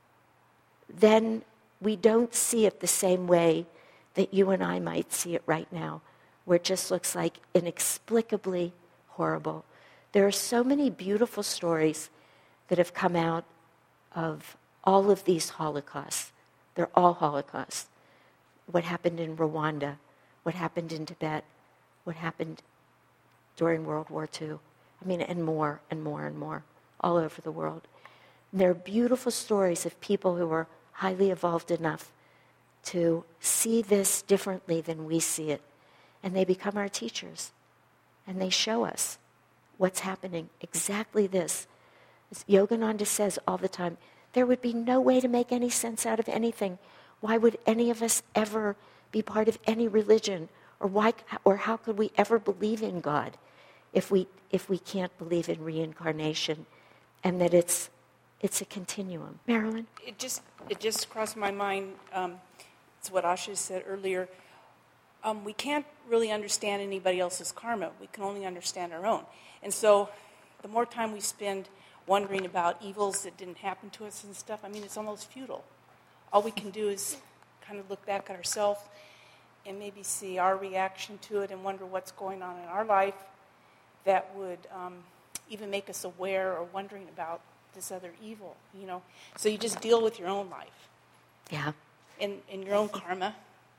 then we don't see it the same way that you and I might see it right now, where it just looks like inexplicably horrible. There are so many beautiful stories that have come out of all of these Holocausts. They're all Holocausts. What happened in Rwanda, what happened in Tibet, what happened during World War Two. I mean, and more and more and more, all over the world. And there are beautiful stories of people who are highly evolved enough to see this differently than we see it. And they become our teachers. And they show us what's happening. Exactly this. As Yogananda says all the time, there would be no way to make any sense out of anything. Why would any of us ever be part of any religion? Or why, or how could we ever believe in God if we if we can't believe in reincarnation, and that it's it's a continuum? Marilyn? It just it just crossed my mind. Um, it's what Asha said earlier. Um, we can't really understand anybody else's karma. We can only understand our own. And so, the more time we spend wondering about evils that didn't happen to us and stuff, I mean, it's almost futile. All we can do is kind of look back at ourselves and maybe see our reaction to it and wonder what's going on in our life that would um, even make us aware or wondering about this other evil, you know. So you just deal with your own life. Yeah. And, and your own karma,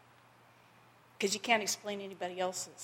because you can't explain anybody else's.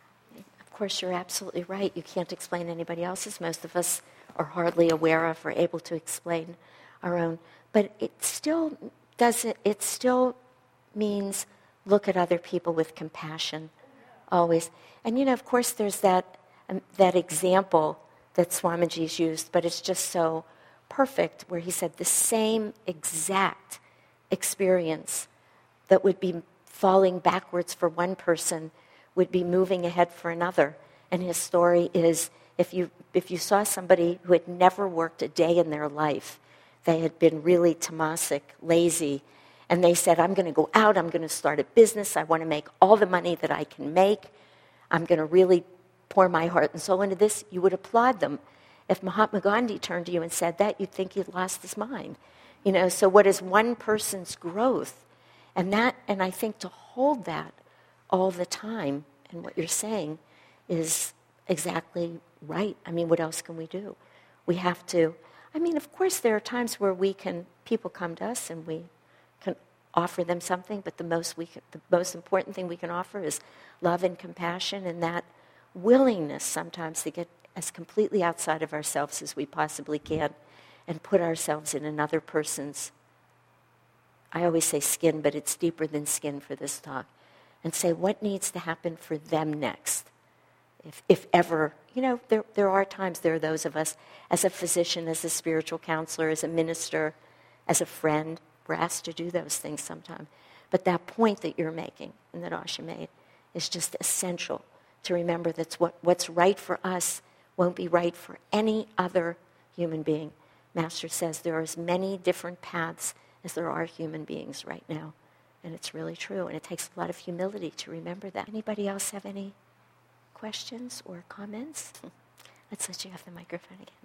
Of course, you're absolutely right. You can't explain anybody else's. Most of us are hardly aware of or able to explain our own. But it still doesn't, it still means look at other people with compassion, always. And, you know, of course, there's that um, that example that Swamiji's used, but it's just so perfect, where he said the same exact experience that would be falling backwards for one person would be moving ahead for another. And his story is, if you if you saw somebody who had never worked a day in their life, they had been really tamasic, lazy, and they said, I'm going to go out, I'm going to start a business, I want to make all the money that I can make, I'm going to really pour my heart and soul into this, you would applaud them. If Mahatma Gandhi turned to you and said that, you'd think he'd lost his mind. You know, so what is one person's growth? And that, and I think to hold that all the time, and what you're saying is exactly right. I mean, what else can we do? We have to, I mean, of course there are times where we can, people come to us and we can offer them something, but the most we can, the most important thing we can offer is love and compassion, and that willingness sometimes to get as completely outside of ourselves as we possibly can and put ourselves in another person's, I always say skin, but it's deeper than skin for this talk, and say what needs to happen for them next. If, if ever, you know, there, there are times, there are those of us, as a physician, as a spiritual counselor, as a minister, as a friend, we're asked to do those things sometimes. But that point that you're making, and that Asha made, is just essential to remember that what, what's right for us won't be right for any other human being. Master says there are as many different paths as there are human beings right now. And it's really true. And it takes a lot of humility to remember that. Anybody else have any questions or comments? Let's let you have the microphone again.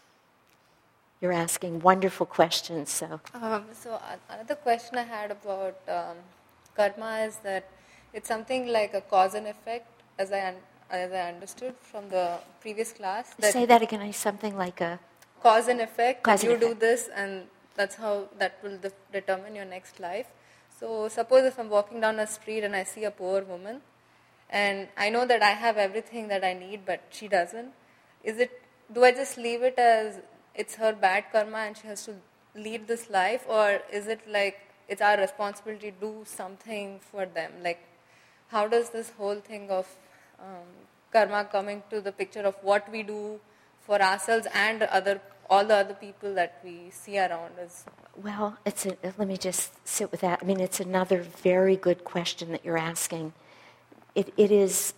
You're asking wonderful questions, so. Um, so another question I had about um, karma is that it's something like a cause and effect, as I un- as I understood from the previous class. That Say that again. Something like a cause and effect. Cause you and do effect. this, and that's how that will de- determine your next life. So suppose if I'm walking down a street and I see a poor woman, and I know that I have everything that I need, but she doesn't. Is it? Do I just leave it as it's her bad karma and she has to lead this life, or is it like it's our responsibility to do something for them? Like, how does this whole thing of um, karma coming to the picture of what we do for ourselves and other all the other people that we see around us? Well, it's a, let me just sit with that. I mean, it's another very good question that you're asking. It, it is,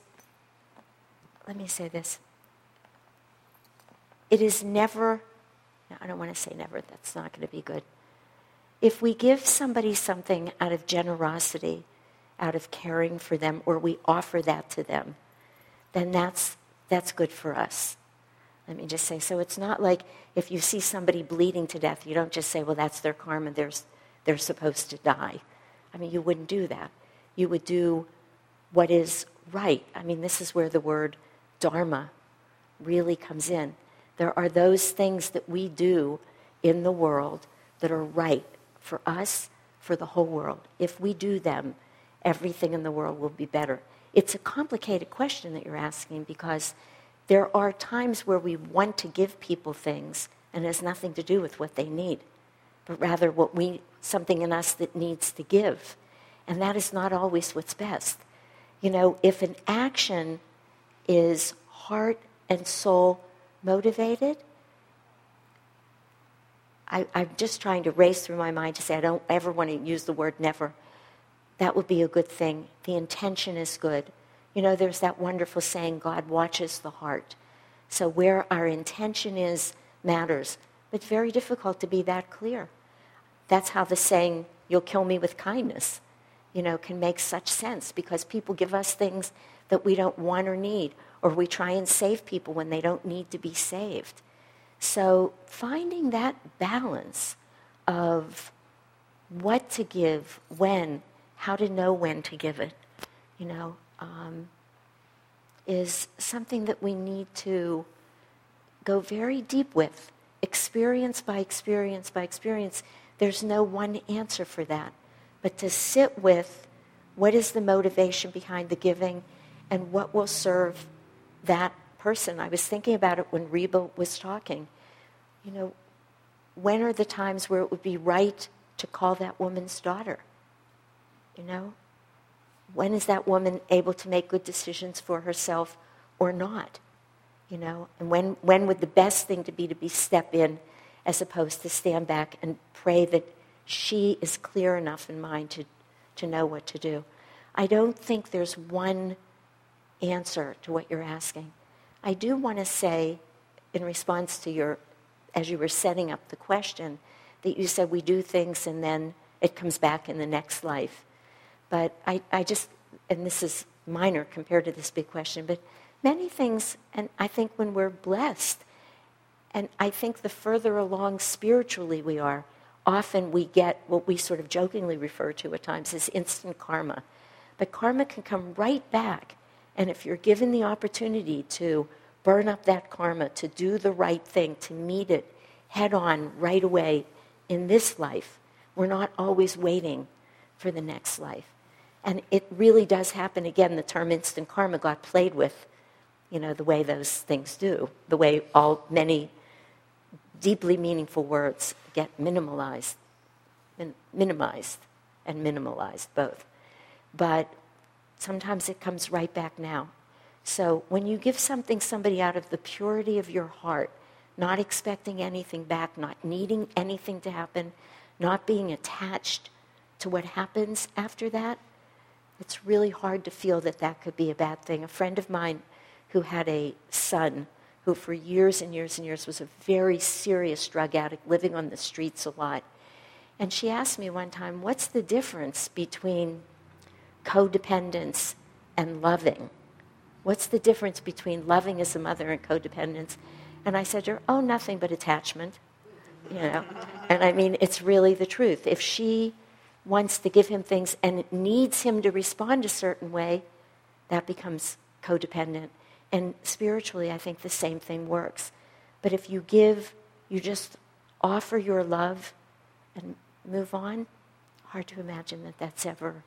let me say this. It is never, no, I don't want to say never, that's not going to be good. If we give somebody something out of generosity, out of caring for them, or we offer that to them, then that's that's good for us. Let me just say, so it's not like if you see somebody bleeding to death, you don't just say, well, that's their karma, they're, they're supposed to die. I mean, you wouldn't do that. You would do what is right. I mean, this is where the word dharma really comes in. There are those things that we do in the world that are right for us, for the whole world. If we do them, everything in the world will be better. It's a complicated question that you're asking, because there are times where we want to give people things and it has nothing to do with what they need, but rather what we, something in us that needs to give. And that is not always what's best. You know, if an action is heart and soul motivated, I, I'm just trying to race through my mind to say I don't ever want to use the word never. That would be a good thing. The intention is good. You know, there's that wonderful saying, God watches the heart. So where our intention is matters. But it's very difficult to be that clear. That's how the saying, you'll kill me with kindness, you know, can make such sense, because people give us things that we don't want or need, or we try and save people when they don't need to be saved. So finding that balance of what to give, when, how to know when to give it, you know, um, is something that we need to go very deep with, experience by experience by experience. There's no one answer for that, but to sit with what is the motivation behind the giving and what will serve that person. I was thinking about it when Reba was talking. You know, when are the times where it would be right to call that woman's daughter? You know? When is that woman able to make good decisions for herself or not? You know? And when, when would the best thing to be to be step in as opposed to stand back and pray that she is clear enough in mind to, to know what to do? I don't think there's one answer to what you're asking. I do want to say, in response to your, as you were setting up the question, that you said we do things and then it comes back in the next life. But I, I just, and this is minor compared to this big question, but many things, and I think when we're blessed, and I think the further along spiritually we are, often we get what we sort of jokingly refer to at times as instant karma. But karma can come right back, and if you're given the opportunity to burn up that karma, to do the right thing, to meet it head on right away in this life, we're not always waiting for the next life. And it really does happen. Again, the term instant karma got played with, you know, the way those things do, the way all many deeply meaningful words get minimalized, min- minimized and minimalized, both. But sometimes it comes right back now. So when you give something somebody out of the purity of your heart, not expecting anything back, not needing anything to happen, not being attached to what happens after that, it's really hard to feel that that could be a bad thing. A friend of mine who had a son who for years and years and years was a very serious drug addict, living on the streets a lot. And she asked me one time, what's the difference between codependence and loving? What's the difference between loving as a mother and codependence? And I said to her, oh, nothing but attachment. You know, and I mean, it's really the truth. If she wants to give him things and needs him to respond a certain way, that becomes codependent. And spiritually, I think the same thing works. But if you give, you just offer your love and move on, hard to imagine that that's ever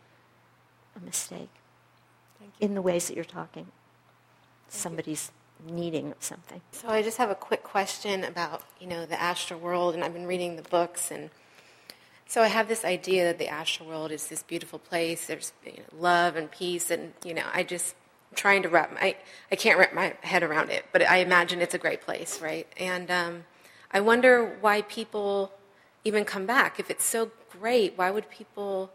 a mistake. Thank you. In the ways that you're talking. Thank Somebody's you. needing something. So I just have a quick question about, you know, the astral world, and I've been reading the books, and so I have this idea that the astral world is this beautiful place. There's, you know, love and peace, and, you know, I just trying to wrap my, I can't wrap my head around it, but I imagine it's a great place, right? And um, I wonder why people even come back. If it's so great, why would people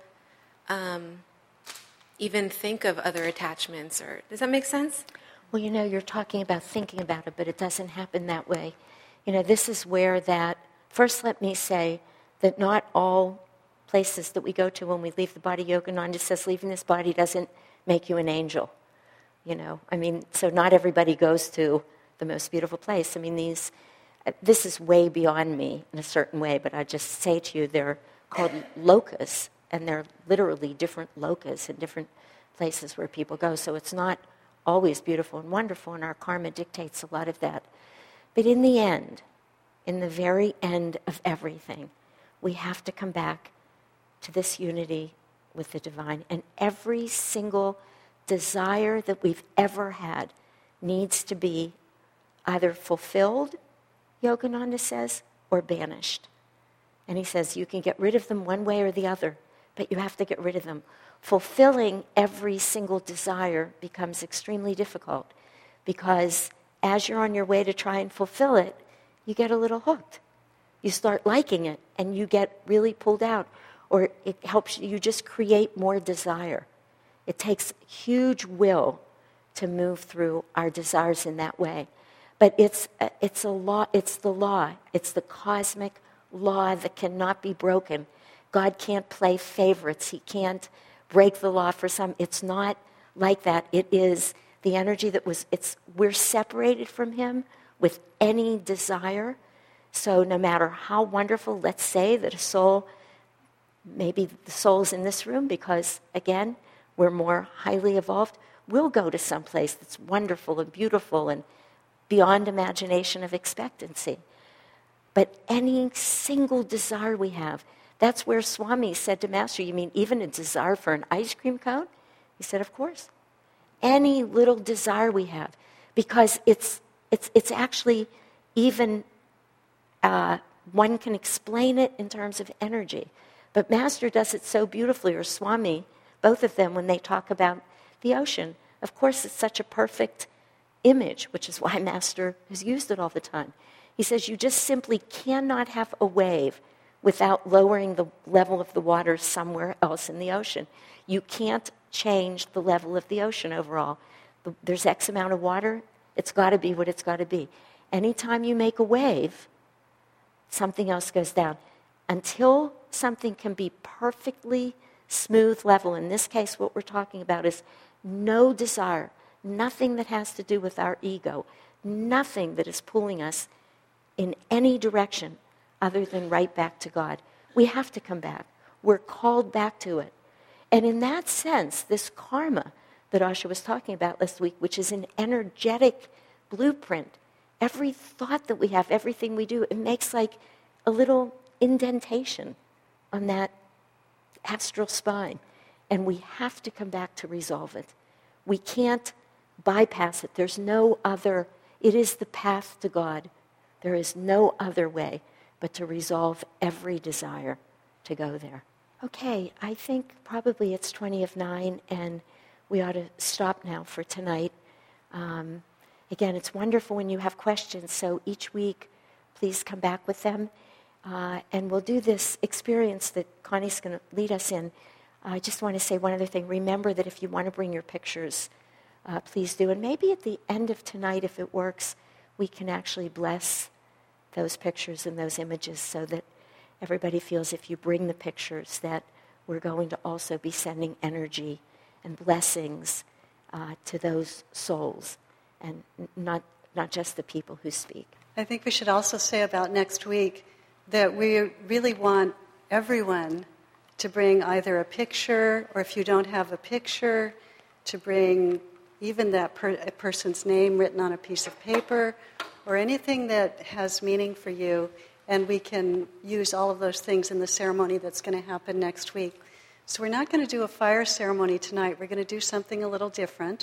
um, even think of other attachments? Or does that make sense? Well, you know, you're talking about thinking about it, but it doesn't happen that way. You know, this is where that, first let me say that not all places that we go to when we leave the body. Yogananda says leaving this body doesn't make you an angel. You know, I mean, so not everybody goes to the most beautiful place. I mean, these, this is way beyond me in a certain way, but I just say to you, they're called lokas, and they're literally different lokas in different places where people go. So it's not always beautiful and wonderful, and our karma dictates a lot of that. But in the end, in the very end of everything, we have to come back to this unity with the divine. And every single desire that we've ever had needs to be either fulfilled, Yogananda says, or banished. And he says you can get rid of them one way or the other, but you have to get rid of them. Fulfilling every single desire becomes extremely difficult because as you're on your way to try and fulfill it, you get a little hooked. You start liking it and you get really pulled out, or it helps you just create more desire. It takes huge will to move through our desires in that way. But it's it's a law, it's the law, it's the cosmic law that cannot be broken. God can't play favorites. He can't break the law for some. It's not like that. It is the energy that was, it's, we're separated from him with any desire. So no matter how wonderful, let's say that a soul, maybe the soul's in this room because, again, we're more highly evolved, we'll go to some place that's wonderful and beautiful and beyond imagination of expectancy. But any single desire we have, that's where Swami said to Master, you mean even a desire for an ice cream cone? He said, of course. Any little desire we have, because it's it's it's actually even, uh, one can explain it in terms of energy. But Master does it so beautifully, or Swami, both of them, when they talk about the ocean. Of course, it's such a perfect image, which is why Master has used it all the time. He says you just simply cannot have a wave without lowering the level of the water somewhere else in the ocean. You can't change the level of the ocean overall. There's X amount of water, it's got to be what it's got to be. Anytime you make a wave, something else goes down. Until something can be perfectly smooth level, in this case what we're talking about is no desire, nothing that has to do with our ego, nothing that is pulling us in any direction other than right back to God. We have to come back. We're called back to it. And in that sense, this karma that Asha was talking about last week, which is an energetic blueprint, every thought that we have, everything we do, it makes like a little indentation on that astral spine. And we have to come back to resolve it. We can't bypass it. There's no other, it is the path to God. There is no other way but to resolve every desire to go there. Okay, I think probably it's twenty of nine, and we ought to stop now for tonight. Um, again, it's wonderful when you have questions, so each week, please come back with them. Uh, and we'll do this experience that Connie's going to lead us in. I just want to say one other thing. Remember that if you want to bring your pictures, uh, please do. And maybe at the end of tonight, if it works, we can actually bless those pictures and those images so that everybody feels if you bring the pictures that we're going to also be sending energy and blessings uh, to those souls and not not just the people who speak. I think we should also say about next week that we really want everyone to bring either a picture, or if you don't have a picture, to bring even that per- a person's name written on a piece of paper, or anything that has meaning for you, and we can use all of those things in the ceremony that's going to happen next week. So we're not going to do a fire ceremony tonight. We're going to do something a little different.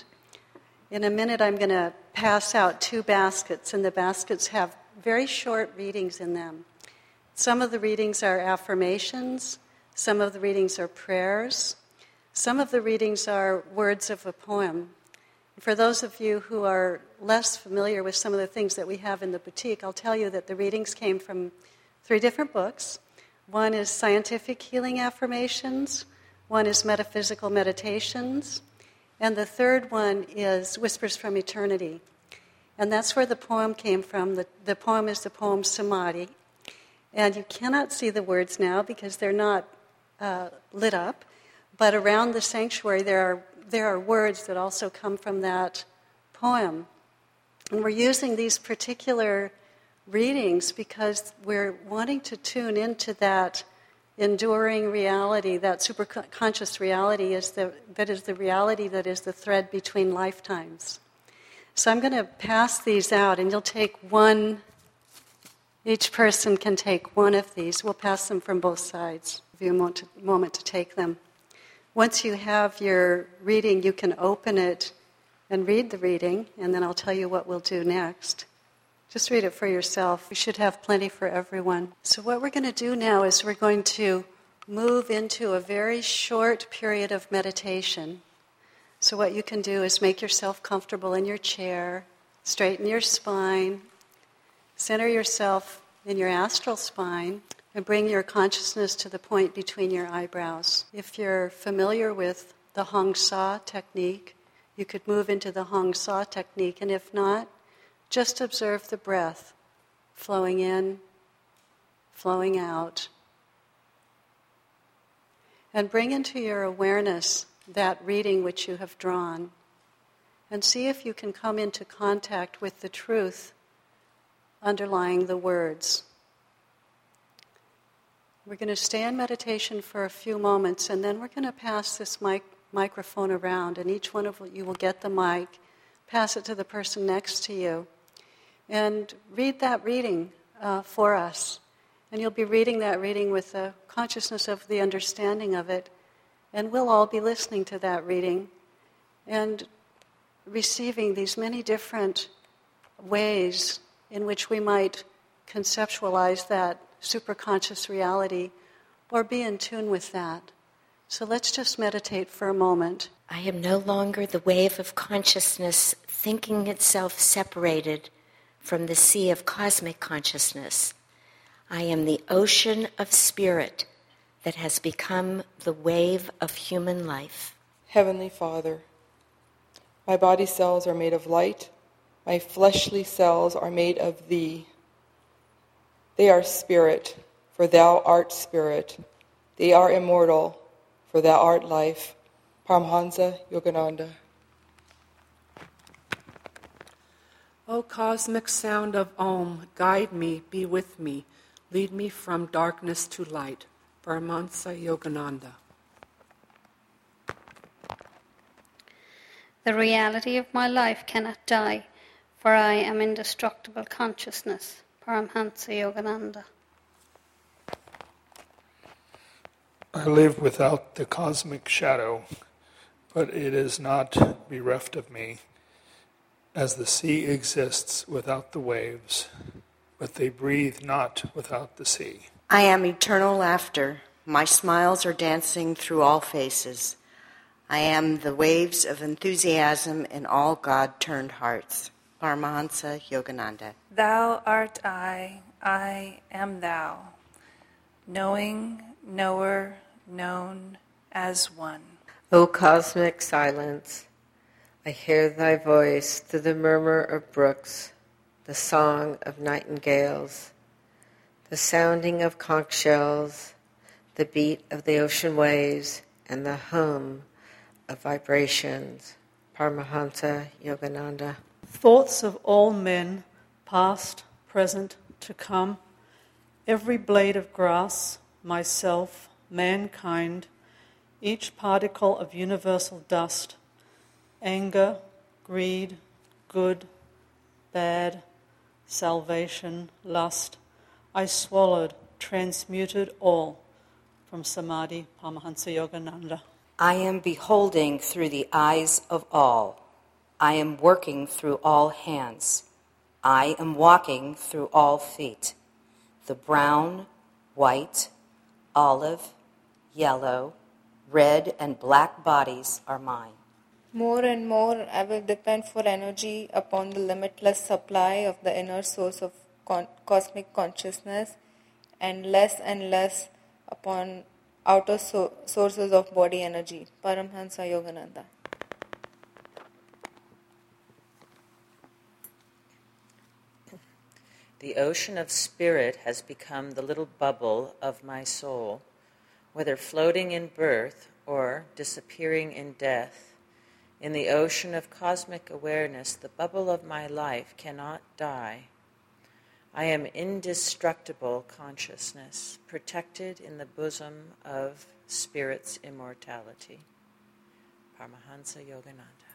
In a minute, I'm going to pass out two baskets, and the baskets have very short readings in them. Some of the readings are affirmations. Some of the readings are prayers. Some of the readings are words of a poem. For those of you who are less familiar with some of the things that we have in the boutique, I'll tell you that the readings came from three different books. One is Scientific Healing Affirmations, one is Metaphysical Meditations, and the third one is Whispers from Eternity. And that's where the poem came from. The, the poem is the poem Samadhi. And you cannot see the words now because they're not uh, lit up, but around the sanctuary there are there are words that also come from that poem. And we're using these particular readings because we're wanting to tune into that enduring reality, that superconscious reality is the, that is the reality that is the thread between lifetimes. So I'm going to pass these out, and you'll take one, each person can take one of these. We'll pass them from both sides. Give you a moment to, moment to take them. Once you have your reading, you can open it and read the reading, and then I'll tell you what we'll do next. Just read it for yourself. We should have plenty for everyone. So what we're going to do now is we're going to move into a very short period of meditation. So what you can do is make yourself comfortable in your chair, straighten your spine, center yourself in your astral spine, and bring your consciousness to the point between your eyebrows. If you're familiar with the Hong Sa technique, you could move into the Hong Sa technique, and if not, just observe the breath flowing in, flowing out. And bring into your awareness that reading which you have drawn. And see if you can come into contact with the truth underlying the words. We're going to stay in meditation for a few moments, and then we're going to pass this mic- microphone around, and each one of you will get the mic, pass it to the person next to you, and read that reading uh, for us. And you'll be reading that reading with the consciousness of the understanding of it, and we'll all be listening to that reading and receiving these many different ways in which we might conceptualize that superconscious reality or be in tune with that. So let's just meditate for a moment. I am no longer the wave of consciousness thinking itself separated from the sea of cosmic consciousness. I am the ocean of spirit that has become the wave of human life. Heavenly Father, my body cells are made of light, my fleshly cells are made of Thee. They are spirit, for Thou art spirit. They are immortal, for Thou art life. Paramhansa Yogananda. O cosmic sound of Om, guide me, be with me, lead me from darkness to light. Paramahansa Yogananda. The reality of my life cannot die, for I am indestructible consciousness. Paramahansa Yogananda. I live without the cosmic shadow, but it is not bereft of me. As the sea exists without the waves, but they breathe not without the sea. I am eternal laughter. My smiles are dancing through all faces. I am the waves of enthusiasm in all God-turned hearts. Paramahansa Yogananda. Thou art I, I am thou, knowing, knower, known as one. O cosmic silence, I hear thy voice through the murmur of brooks, the song of nightingales, the sounding of conch shells, the beat of the ocean waves, and the hum of vibrations. Paramahansa Yogananda. Thoughts of all men, past, present, to come, every blade of grass, myself, mankind, each particle of universal dust, anger, greed, good, bad, salvation, lust, I swallowed, transmuted all from Samadhi. Paramahansa Yogananda. I am beholding through the eyes of all. I am working through all hands. I am walking through all feet. The brown, white, olive, yellow, red, and black bodies are mine. More and more I will depend for energy upon the limitless supply of the inner source of con- cosmic consciousness, and less and less upon outer so- sources of body energy. Paramhansa Yogananda. The ocean of spirit has become the little bubble of my soul. whether floating in birth or disappearing in death. In the ocean of cosmic awareness, the bubble of my life cannot die. I am indestructible consciousness, protected in the bosom of Spirit's immortality. Paramahansa Yogananda.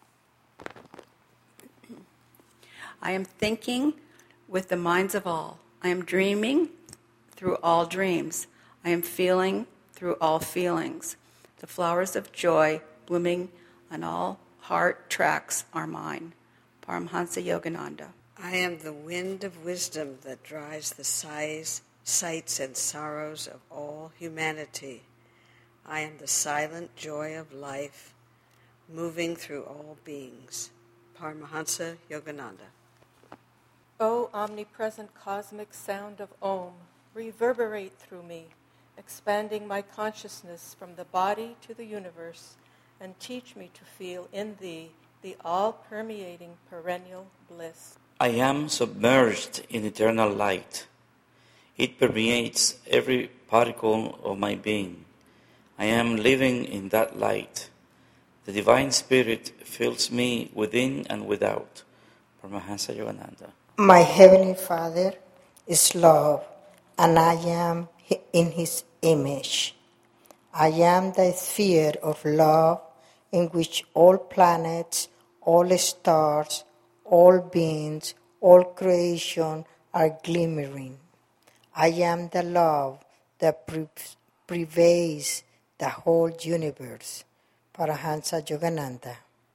I am thinking with the minds of all. I am dreaming through all dreams. I am feeling through all feelings. The flowers of joy blooming on all heart tracks are mine. Paramahansa Yogananda. I am the wind of wisdom that dries the sighs, sights and sorrows of all humanity. I am the silent joy of life, moving through all beings. Paramahansa Yogananda. O omnipresent cosmic sound of Om, reverberate through me, expanding my consciousness from the body to the universe, and teach me to feel in Thee the all-permeating perennial bliss. I am submerged in eternal light. It permeates every particle of my being. I am living in that light. The Divine Spirit fills me within and without. Paramahansa Yogananda. My Heavenly Father is love, and I am in His image. I am the sphere of love in which all planets, all stars, all beings, all creation are glimmering. I am the love that pre- pervades the whole universe. Paramahansa Yogananda.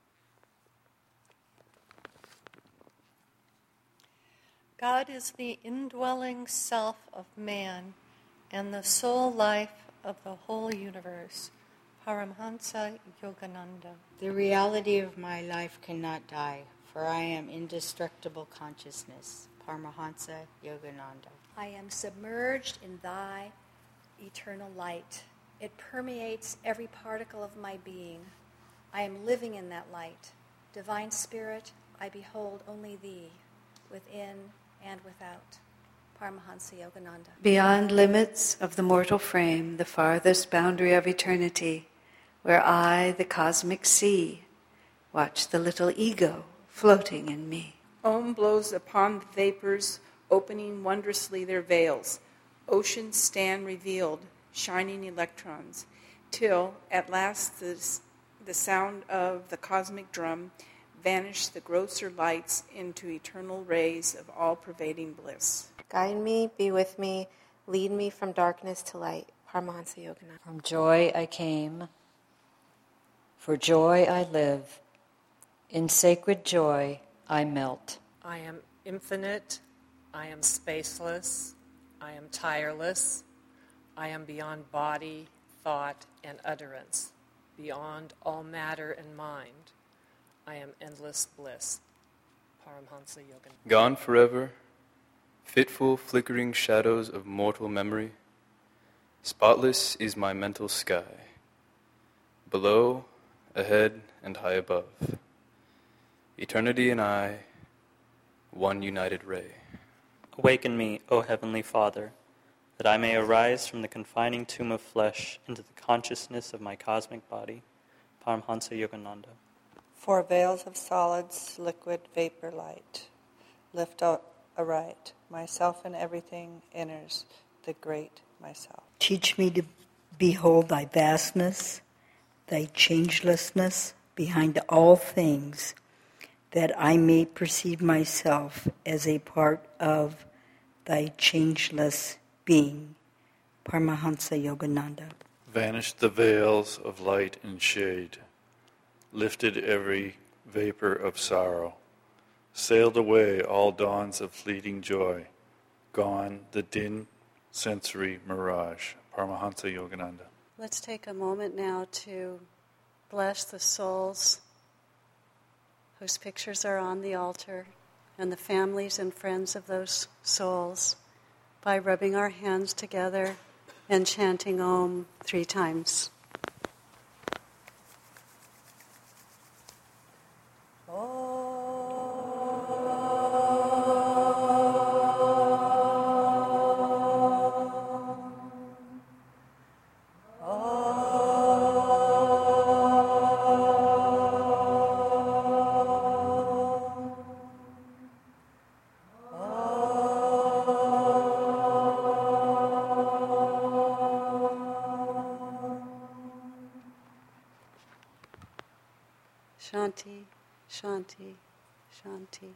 God is the indwelling self of man and the soul life of the whole universe. Paramahansa Yogananda. The reality of my life cannot die, for I am indestructible consciousness. Paramahansa Yogananda. I am submerged in Thy eternal light. It permeates every particle of my being. I am living in that light. Divine Spirit, I behold only Thee, within and without. Paramahansa Yogananda. Beyond limits of the mortal frame, the farthest boundary of eternity, where I, the cosmic sea, watch the little ego floating in me. Om blows upon the vapors, opening wondrously their veils. Oceans stand revealed, shining electrons, till at last the, the sound of the cosmic drum vanish the grosser lights into eternal rays of all-pervading bliss. Guide me, be with me, lead me from darkness to light. Paramahansa Yogananda. From joy I came, for joy I live. In sacred joy I melt. I am infinite, I am spaceless, I am tireless, I am beyond body, thought, and utterance, beyond all matter and mind. I am endless bliss. Paramahansa Yogananda. Gone forever, fitful, flickering shadows of mortal memory, spotless is my mental sky, below, ahead, and high above. Eternity and I, one united ray. Awaken me, O Heavenly Father, that I may arise from the confining tomb of flesh into the consciousness of my cosmic body. Paramahansa Yogananda. Four veils of solids, liquid, vapor, light. Lift up aright. Myself and everything enters the great myself. Teach me to behold Thy vastness, Thy changelessness behind all things, that I may perceive myself as a part of Thy changeless being. Paramahansa Yogananda. Vanished the veils of light and shade, lifted every vapor of sorrow, sailed away all dawns of fleeting joy, gone the dim sensory mirage. Paramahansa Yogananda. Let's take a moment now to bless the souls whose pictures are on the altar and the families and friends of those souls by rubbing our hands together and chanting Om three times. Shanti, Shanti, Shanti.